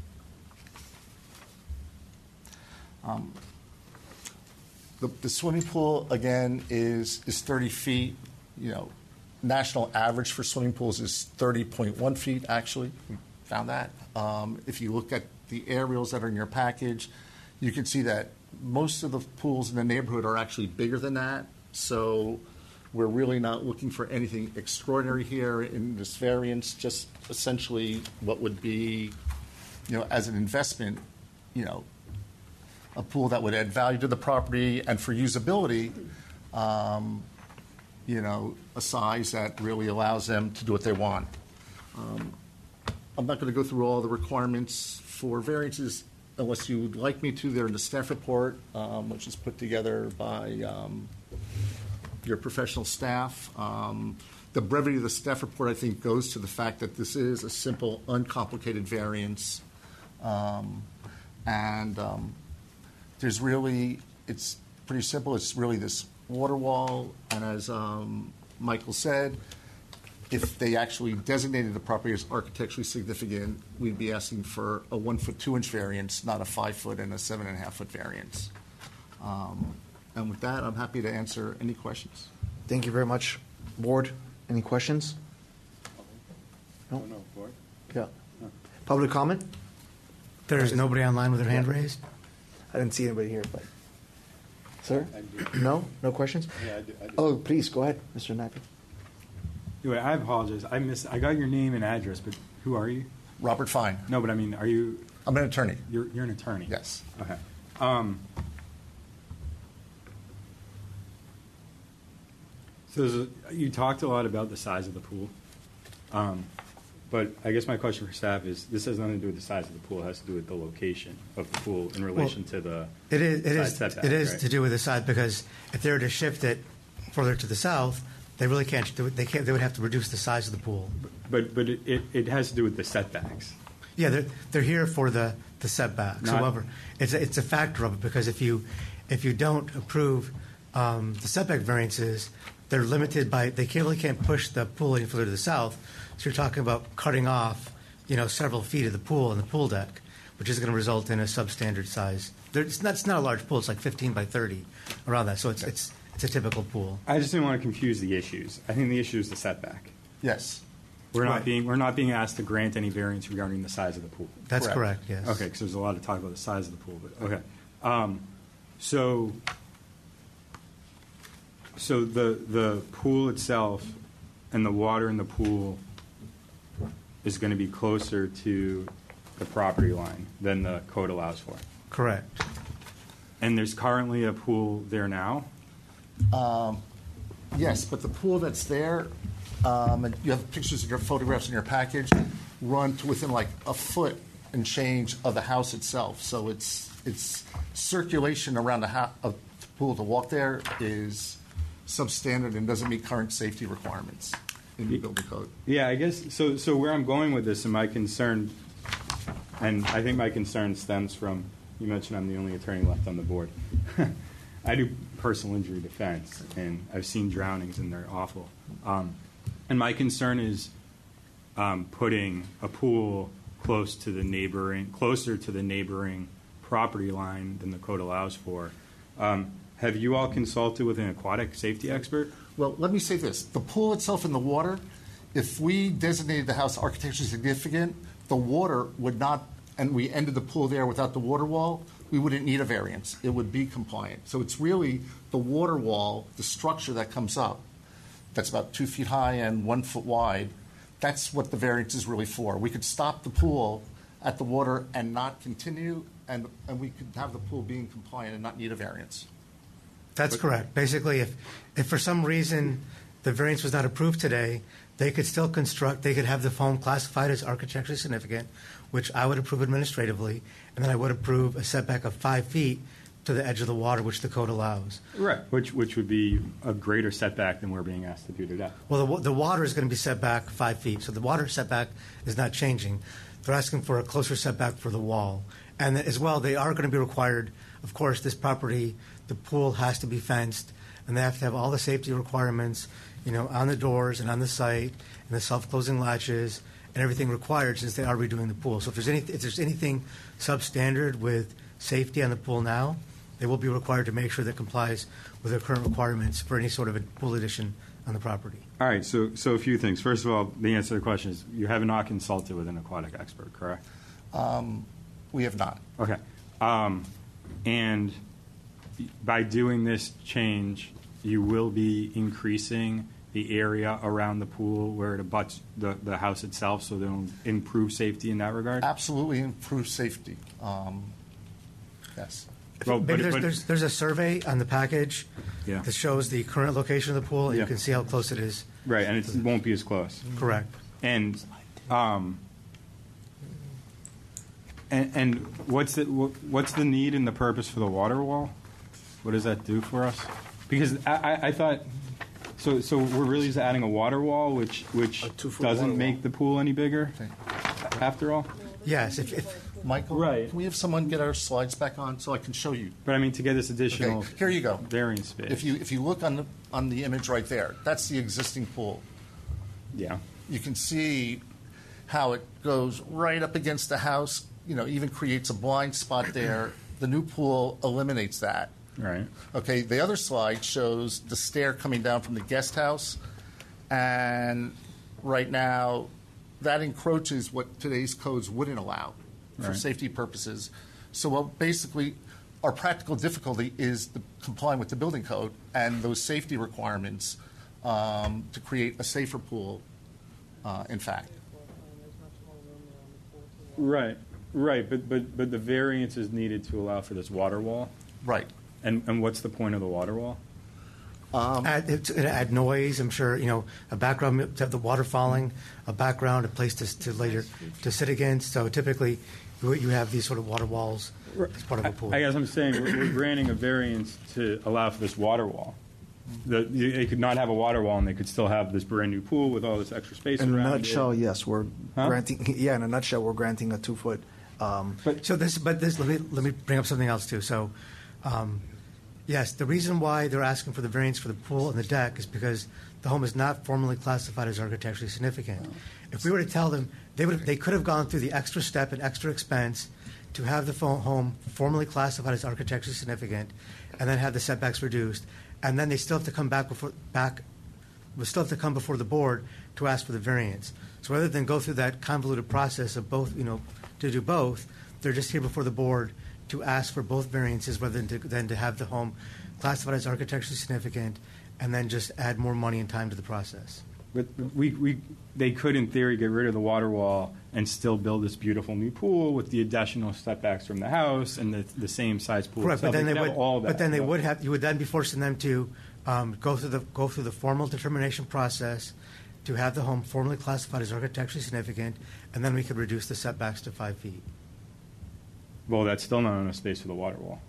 Um, the, the swimming pool again is is thirty feet. You know, national average for swimming pools is thirty point one feet. Actually, we found that. Um, if you look at the aerials that are in your package, you can see that most of the pools in the neighborhood are actually bigger than that. So we're really not looking for anything extraordinary here in this variance, just essentially what would be, you know, as an investment, you know, a pool that would add value to the property, and for usability, um, you know, a size that really allows them to do what they want. Um, I'm not going to go through all the requirements for variances unless you would like me to. They're in the staff report, um, which is put together by um, your professional staff. Um, the brevity of the staff report, I think, goes to the fact that this is a simple, uncomplicated variance. Um, and um, there's really, it's pretty simple. It's really this water wall. And as um, Michael said, if they actually designated the property as architecturally significant, we'd be asking for a one foot, two inch variance, not a five foot and a seven and a half foot variance. Um, and with that, I'm happy to answer any questions. Thank you very much. Board, any questions? No? Oh, no, board? Yeah. Public comment? There's nobody online with their hand raised? I didn't see anybody here, but. Sir? I do. No? No questions? Yeah, I do. I do. Oh, please, go ahead, Mister Nappy. Anyway, I apologize. I missed. I got your name and address, but who are you? Robert Fine. No, but I mean, are you? I'm an attorney. You're you're an attorney. Yes. Okay. Um, so there's a, you talked a lot about the size of the pool, um, but I guess my question for staff is: this has nothing to do with the size of the pool. It has to do with the location of the pool in relation Well, to the. It is. It side is. setback, It is right? to do with the side because if they were to shift it further to the south, they really can't do it. They can't. They would have to reduce the size of the pool. But but it, it, it has to do with the setbacks. Yeah, they're they're here for the the setbacks. Not- However, it's a, it's a factor of it because if you if you don't approve um, the setback variances, they're limited by they can't, really can't push the pool any further to the south. So you're talking about cutting off, you know, several feet of the pool and the pool deck, which is going to result in a substandard size. There, it's not it's not a large pool. It's like fifteen by thirty around that. So it's it's it's a typical pool. I just didn't want to confuse the issues. I think the issue is the setback. Yes. We're not Right. being we're not being asked to grant any variance regarding the size of the pool. That's correct. Correct. Yes. Okay, because there's a lot of talk about the size of the pool, but okay. Um, so, so the the pool itself and the water in the pool is going to be closer to the property line than the code allows for. Correct. And there's currently a pool there now. Um, yes, but the pool that's there, um, and you have pictures of your photographs in your package, run to within like a foot and change of the house itself. So it's it's circulation around the, ho- of the pool to walk there is substandard and doesn't meet current safety requirements in the building code. Yeah, I guess so. So where I'm going with this, and my concern, and I think my concern stems from you mentioned I'm the only attorney left on the board. I do personal injury defense, and I've seen drownings, and they're awful. Um, and my concern is um, putting a pool close to the neighboring, closer to the neighboring property line than the code allows for. Um, have you all consulted with an aquatic safety expert? Well, let me say this. The pool itself in the water, if we designated the house architecturally significant, the water would not, and we ended the pool there without the water wall, we wouldn't need a variance. It would be compliant. So it's really the water wall, the structure that comes up, that's about two feet high and one foot wide. That's what the variance is really for. We could stop the pool at the water and not continue, and, and we could have the pool being compliant and not need a variance. That's correct. Basically, if, if for some reason the variance was not approved today, they could still construct, they could have the foam classified as architecturally significant, which I would approve administratively, and then I would approve a setback of five feet to the edge of the water, which the code allows. Right. Which which would be a greater setback than we're being asked to do today. Well, the, wa- the water is going to be set back five feet, so the water setback is not changing. They're asking for a closer setback for the wall. And as well, they are going to be required, of course, this property, the pool has to be fenced, and they have to have all the safety requirements, you know, on the doors and on the site, and the self-closing latches, and everything required since they are redoing the pool. So if there's any, if there's anything substandard with safety on the pool now, they will be required to make sure that complies with their current requirements for any sort of a pool addition on the property. All right, so so a few things. First of all, the answer to the question is you have not consulted with an aquatic expert, correct? Um, we have not. Okay. Um, and by doing this change, you will be increasing the area around the pool where it abuts the, the house itself, so they'll improve safety in that regard? Absolutely improve safety. Um, yes. Well, Maybe but- there's, but- there's, there's a survey on the package Yeah. that shows the current location of the pool, and Yeah. you can see how close it is. Right, and it won't be as close. Correct. And um, and, and what's the wh- what's the need and the purpose for the water wall? What does that do for us? Because I, I, I thought So, so we're really just adding a water wall, which which two-foot doesn't water make wall. the pool any bigger. After all, Yes, if, if Michael, Right. can we have someone get our slides back on so I can show you? but I mean to get this additional Okay, here you go. variance space. If you if you look on the on the image right there, that's the existing pool. yeah. You can see how it goes right up against the house. You know, even creates a blind spot there. The new pool eliminates that. Right. Okay, the other slide shows the stair coming down from the guest house, and right now that encroaches what today's codes wouldn't allow for Right. safety purposes. So what basically our practical difficulty is the, complying with the building code and those safety requirements um, to create a safer pool, uh, in fact. Right. Right. But but but the variance is needed to allow for this water wall. Right. And and what's the point of the water wall? add, it, it add noise, I'm sure, you know, a background to have the water falling, a background, a place to, to later to sit against. So typically, you, you have these sort of water walls as part of a pool. I guess I'm saying we're, we're granting a variance to allow for this water wall. The, you, they could not have a water wall, and they could still have this brand new pool with all this extra space In a around nutshell, it. yes, we're Huh? granting. Yeah, in a nutshell, we're granting a two foot. Um, But so this, but this, let me let me bring up something else too. So, um, yes, the reason why they're asking for the variance for the pool and the deck is because the home is not formally classified as architecturally significant. If we were to tell them, they would they could have gone through the extra step and extra expense to have the fo- home formally classified as architecturally significant, and then have the setbacks reduced, and then they still have to come back before back, would still have to come before the board to ask for the variance. So rather than go through that convoluted process of both, you know, to do both, they're just here before the board to ask for both variances rather than to, than to have the home classified as architecturally significant and then just add more money and time to the process. But we, we, they could, in theory, get rid of the water wall and still build this beautiful new pool with the additional setbacks from the house and the, the same size pool. Right, itself. but then they could would. have all that. But then they would have. You would then be forcing them to um, go through the go through the formal determination process to have the home formally classified as architecturally significant, and then we could reduce the setbacks to five feet. Well, that's still not enough space for the water wall.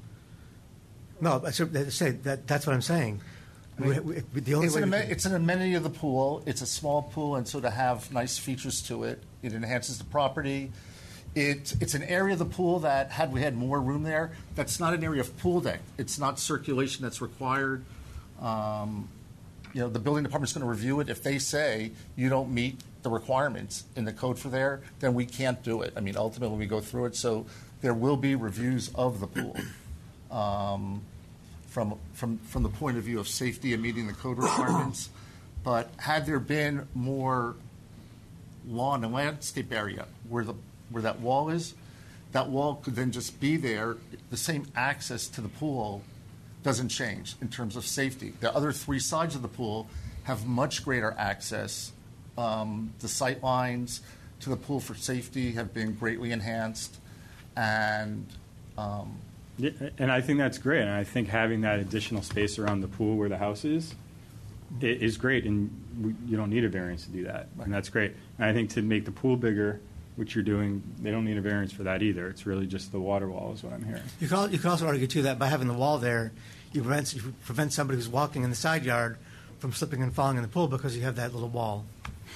No, I should say that that's what I'm saying. We- we- the only It's way an, we amen- could- it's an amenity of the pool. It's a small pool, and so to have nice features to it, it enhances the property. It, it's an area of the pool that, had we had more room there, that's not an area of pool deck. It's not circulation that's required. Um, you know, the building department's going to review it. If they say you don't meet the requirements in the code for there, then we can't do it. I mean, ultimately, we go through it. So there will be reviews of the pool. Um, From, from, from the point of view of safety and meeting the code requirements. But had there been more lawn and landscape area where the, where that wall is, that wall could then just be there. The same access to the pool doesn't change in terms of safety. The other three sides of the pool have much greater access. Um, the sight lines to the pool for safety have been greatly enhanced. And um, Yeah, and I think that's great. And I think having that additional space around the pool where the house is i- is great. And we, you don't need a variance to do that. And that's great. And I think to make the pool bigger, which you're doing, they don't need a variance for that either. It's really just the water wall is what I'm hearing. You can, al- you can also argue, too, that by having the wall there, you prevent, you prevent somebody who's walking in the side yard from slipping and falling in the pool because you have that little wall.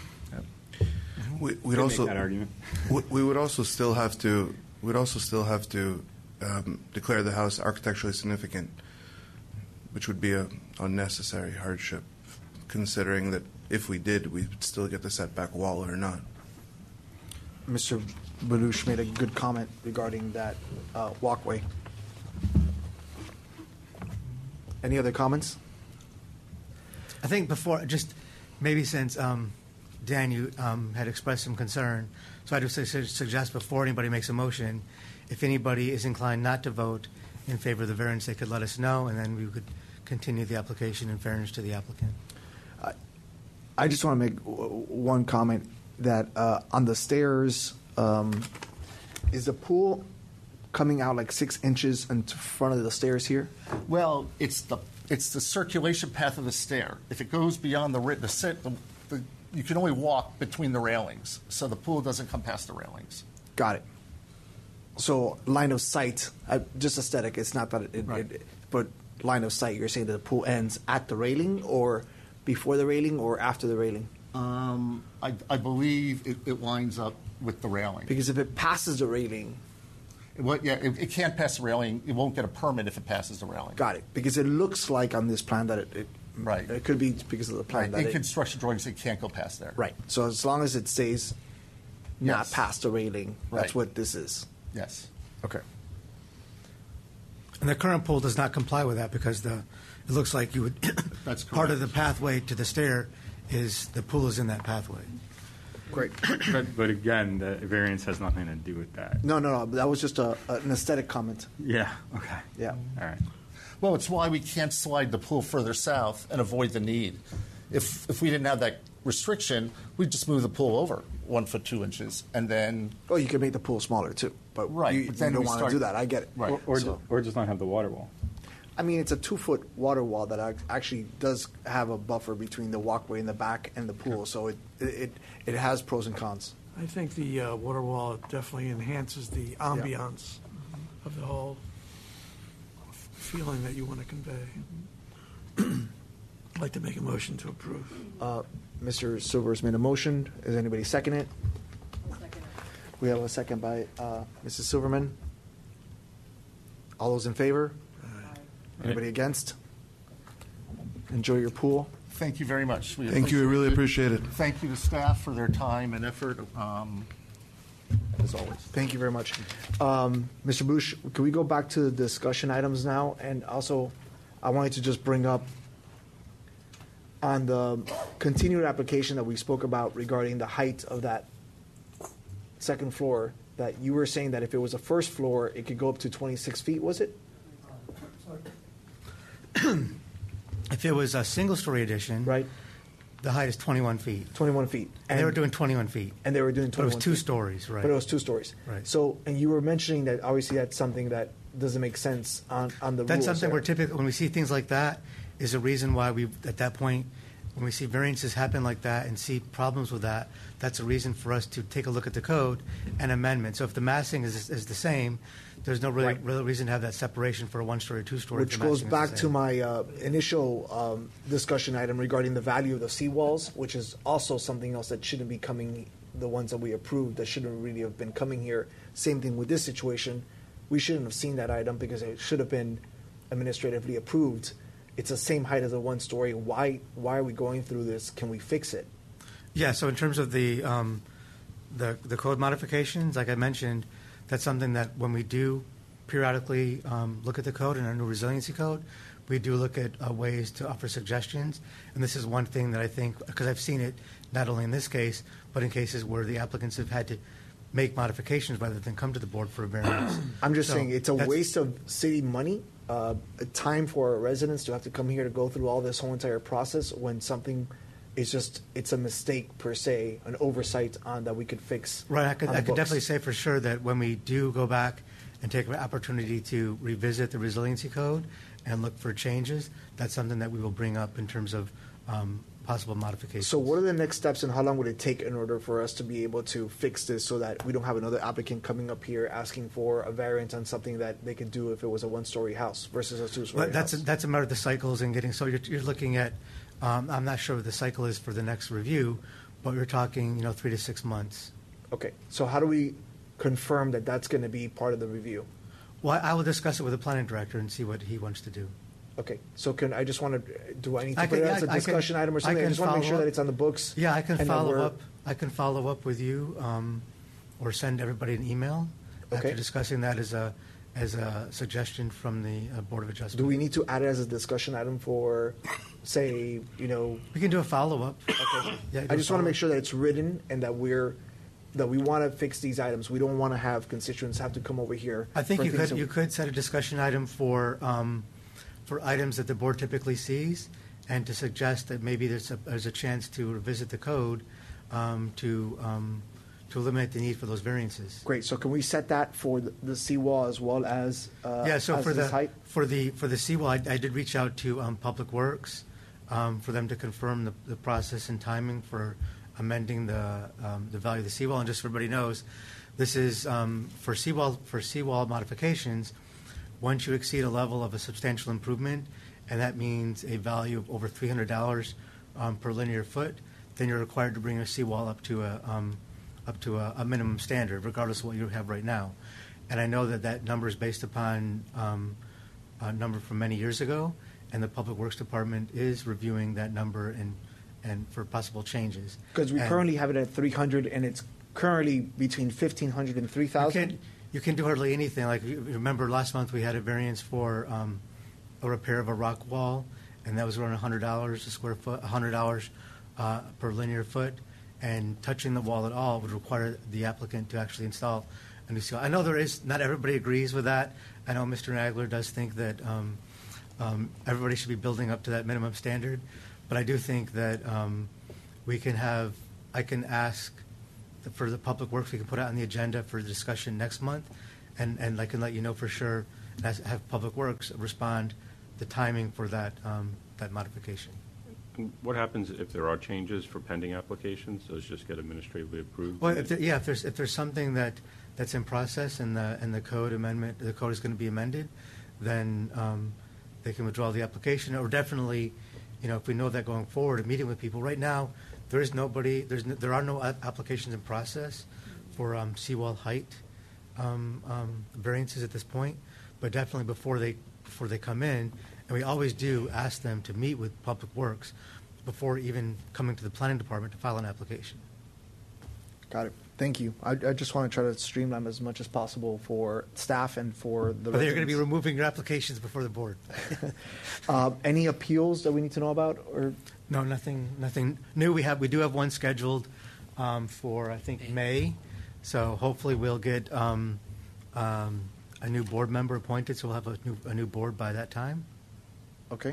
We, Could we'd make also that argument. we, we would also still have to we'd also still have to um, declare the house architecturally significant, which would be a unnecessary hardship, considering that if we did, we'd still get the setback wall or not. Mister Baruch made a good comment regarding that uh, walkway. Any other comments? I think before, just maybe since um, Dan, you um, had expressed some concern, so I'd su- su- suggest before anybody makes a motion, if anybody is inclined not to vote in favor of the variance, they could let us know, and then we could continue the application in fairness to the applicant. I just want to make w- one comment that uh, on the stairs, um, is the pool coming out like six inches in front of the stairs here? Well, it's the it's the circulation path of the stair. If it goes beyond the, ra- the, sit, the, the you can only walk between the railings, so the pool doesn't come past the railings. Got it. So line of sight, uh, just aesthetic. It's not that it, Right. it, but line of sight. You're saying that the pool ends at the railing, or before the railing or after the railing? Um, I, I believe it, it lines up with the railing. Because if it passes the railing, Well, yeah, it, it can't pass the railing. It won't get a permit if it passes the railing. got it. Because it looks like on this plan that it, it Right. It could be because of the plan Right. that In it, construction drawings, it can't go past there. right. So as long as it stays not Yes. past the railing, that's Right. what this is. Yes. Okay. And the current pool does not comply with that because the, it looks like you would, That's part of correct. the pathway to the stair is, the pool is in that pathway. Great. But, but again, the variance has nothing to do with that. No, no, no. That was just a, an aesthetic comment. Yeah, okay. Yeah. All right. Well, it's why we can't slide the pool further south and avoid the need. If if we didn't have that restriction, we'd just move the pool over one foot two inches, and then Oh, you could make the pool smaller too, but Right, you, but then you don't we want start- to do that. I get it. Right. Or, or, So- ju- or just not have the water wall. I mean, it's a two-foot water wall that ac- actually does have a buffer between the walkway in the back and the pool, so it it it has pros and cons. I think the uh, water wall definitely enhances the ambiance of the whole f- feeling that you want to convey. I'd like to make a motion to approve. Uh, Mister Silver's made a motion. Is anybody second it? We have a second by uh, Missus Silverman. All those in favor? Anybody against? Enjoy your pool. thank you very much. We Thank you. I really appreciate it. Thank you to staff for their time and effort, um, as always. Thank you very much. Um, Mister Bush, can we go back to the discussion items now? And also, I wanted to just bring up on the continued application that we spoke about regarding the height of that second floor, that you were saying that if it was a first floor, it could go up to twenty-six feet, was it? If it was a single-story addition, Right, the height is twenty-one feet. twenty-one feet. And they were doing twenty-one feet. And they were doing But it was twenty-one two feet. stories, right? But it was two stories. Right. So, and you were mentioning that obviously that's something that doesn't make sense on, on the rules. That's something there. we're typically, when we see things like that, is a reason why we, at that point, when we see variances happen like that and see problems with that, that's a reason for us to take a look at the code and amendment. So if the massing is, is the same, there's no really, Right. real reason to have that separation for a one-story or two-story. if Which the goes massing is the back to same. my uh, initial um, discussion item regarding the value of the seawalls, which is also something else that shouldn't be coming, the ones that we approved, that shouldn't really have been coming here. Same thing with this situation. We shouldn't have seen that item because it should have been administratively approved. It's the same height as a one-story. Why, why are we going through this? Can we fix it? Yeah, so in terms of the, um, the, the code modifications, like I mentioned, that's something that when we do periodically um, look at the code and our new resiliency code, we do look at uh, ways to offer suggestions. And this is one thing that I think, because I've seen it not only in this case, but in cases where the applicants have had to make modifications rather than come to the board for a variance. I'm just So saying it's a that's- waste of city money, uh, time for our residents to have to come here to go through all this whole entire process when something is just, it's a mistake per se, an oversight on that we could fix. Right, I could, on I the could books. definitely say for sure that when we do go back and take an opportunity to revisit the resiliency code and look for changes, that's something that we will bring up in terms of um, possible modifications. So what are the next steps and how long would it take in order for us to be able to fix this so that we don't have another applicant coming up here asking for a variance on something that they could do if it was a one-story house versus a two-story But that's, house? a, that's a matter of the cycles and getting, so you're, you're looking at, um, I'm not sure what the cycle is for the next review, but we're talking, you know, three to six months. Okay, so how do we confirm that that's going to be part of the review? Well, I will discuss it with the planning director and see what he wants to do. Okay, so can, I just want to, do I need to I put can- it as a I- I can- discussion item or I something? I can just want to make follow sure that up. it's on the books. Yeah, I can and that follow we're- up. I can follow up with you, um, or send everybody an email after Okay. discussing that as a as a suggestion from the uh, Board of Adjustment. Do we need to add it as a discussion item for, say, you know? We can do a follow up. Okay. Yeah, I just want to make sure that it's written and that we're, that we want to fix these items. We don't want to have constituents have to come over here. I think for you things could that- you could set a discussion item for um, for items that the board typically sees, and to suggest that maybe there's a there's a chance to revisit the code um, to um, to eliminate the need for those variances. Great, so can we set that for the- the seawall as well as, uh, Yeah, so as for this the height? for the for the seawall, I, I did reach out to um, Public Works um, for them to confirm the, the process and timing for amending the um, the value of the seawall. And just so everybody knows, this is um, for seawall for seawall modifications. Once you exceed a level of a substantial improvement, and that means a value of over three hundred dollars um, per linear foot, then you're required to bring your seawall up to a um, up to a, a minimum standard, regardless of what you have right now. And I know that that number is based upon um, a number from many years ago, and the Public Works Department is reviewing that number and and for possible changes. Because we And currently have it at three hundred, and it's currently between fifteen hundred and three you thousand. can, you can do hardly anything. Like, you remember last month we had a variance for um, a repair of a rock wall, and that was around one hundred dollars a square foot, one hundred dollars uh, per linear foot, and touching the wall at all would require the applicant to actually install a new seal. I know there is, not everybody agrees with that. I know Mister Nagler does think that um, um, everybody should be building up to that minimum standard, but I do think that um, we can have, I can ask the, for the Public Works, we can put it on the agenda for discussion next month, and, and I can let you know for sure, and as- have Public Works respond the timing for that, um, that modification. And what happens if there are changes for pending applications? Those just get administratively approved? Well, if there, yeah, if there's if there's something that, that's in process and the and the code amendment, the code is going to be amended, then um, they can withdraw the application. Or definitely, you know, if we know that going forward, a meeting with people. Right now, there is nobody. There's no, there are no a- applications in process for um, seawall height um, um, variances at this point. But definitely before they before they come in, and we always do ask them to meet with Public Works before even coming to the planning department to file an application. Got it. Thank you. I, I just want to try to streamline as much as possible for staff and for the. But they're going to be residents. removing your applications before the board. Uh, any appeals that we need to know about, or No, nothing, nothing new. We have, we do have one scheduled um, for, I think, May. So hopefully we'll get um, um, a new board member appointed, so we'll have a new, a new board by that time. okay?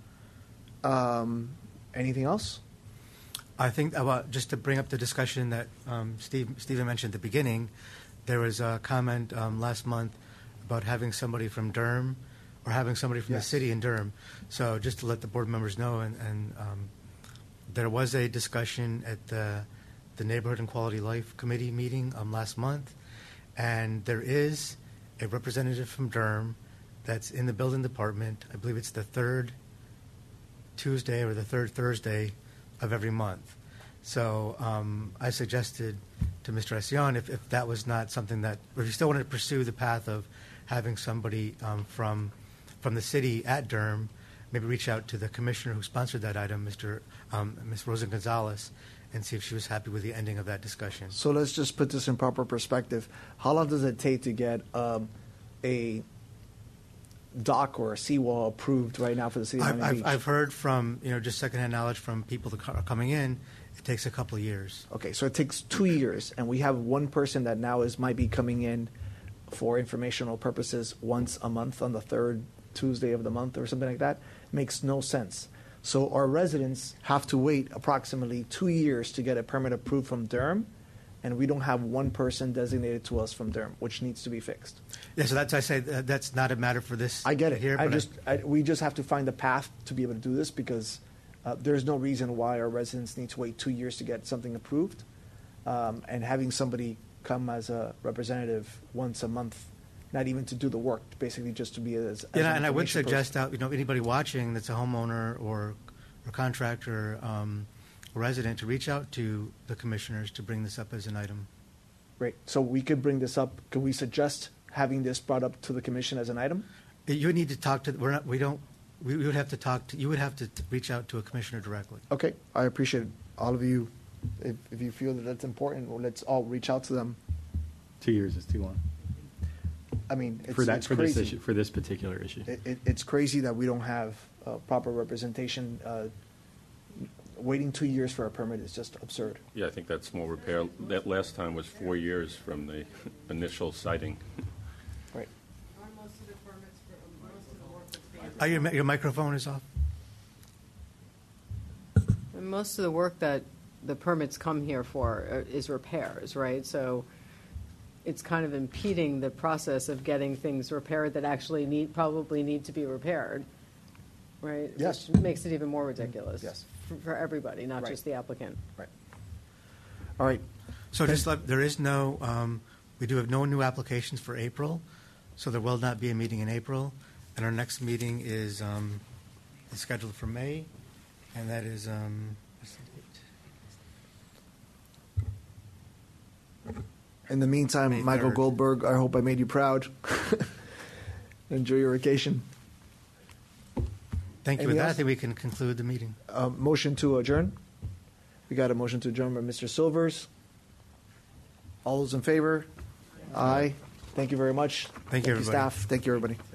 Um, anything else? I think, about just to bring up the discussion that um, Steve, Stephen mentioned at the beginning, there was a comment um, last month about having somebody from Durham or having somebody from Yes. the city in Durham. So just to let the board members know, and, and um, there was a discussion at the, the Neighborhood and Quality Life Committee meeting um, last month, and there is a representative from Durham that's in the building department. I believe it's the third Tuesday or the third Thursday of every month. So um, I suggested to Mister Asion, if, if that was not something that, or if you still wanted to pursue the path of having somebody um, from from the city at Durham, maybe reach out to the commissioner who sponsored that item, Mister Um, Miz Rosa Gonzalez, and see if she was happy with the ending of that discussion. So let's just put this in proper perspective. How long does it take to get um, a dock or a seawall approved right now for the city of I've, Miami I've, Beach? I've heard from, you know, just secondhand knowledge from people that are coming in, it takes a couple of years. Okay, so it takes two years, and we have one person that now is might be coming in for informational purposes once a month on the third Tuesday of the month or something like that. Makes no sense. So our residents have to wait approximately two years to get a permit approved from Durham, and we don't have one person designated to us from Durham, which needs to be fixed. Yeah, so that's, I say, uh, that's not a matter for this. I get it. Here, I but just I, we just have to find a path to be able to do this because uh, there's no reason why our residents need to wait two years to get something approved, um, and having somebody come as a representative once a month, not even to do the work, basically just to be as. as Yeah, an and I would information suggest person. that, you know, anybody watching that's a homeowner or, or contractor, um, or resident, to reach out to the commissioners to bring this up as an item. Great. So we could bring this up. Can we suggest having this brought up to the commission as an item? You would need to talk to, we're not, we don't, we we would have to talk to, you would have to t- reach out to a commissioner directly. Okay, I appreciate it. All of you, if, if you feel that that's important, well, let's all reach out to them. Two years is too long I mean, it's, for that it's for crazy. this issue, for this particular issue. It, it, it's crazy that we don't have uh, proper representation. Uh, waiting two years for a permit is just absurd. Yeah, I think that small repair, that last time was four years from the initial sighting. Right. Oh, your, mi- your microphone is off? And most of the work that the permits come here for uh, is repairs, right? So it's kind of impeding the process of getting things repaired that actually need, probably need to be repaired, right? Yes. Which makes it even more ridiculous. Yes. For, for everybody, not Right. just the applicant. Right. All right. So just let, there is no, um, we do have no new applications for April, so there will not be a meeting in April. And our next meeting is, um, is scheduled for May. And that is, um, what's the date? In the meantime, May Michael third. Goldberg, I hope I made you proud. Enjoy your vacation. Thank you. Anything With that, I else? think we can conclude the meeting. Uh, motion to adjourn. We got a motion to adjourn by Mister Silvers. All those in favor? Aye. Thank you very much. Thank you, everybody. staff. Thank you, everybody.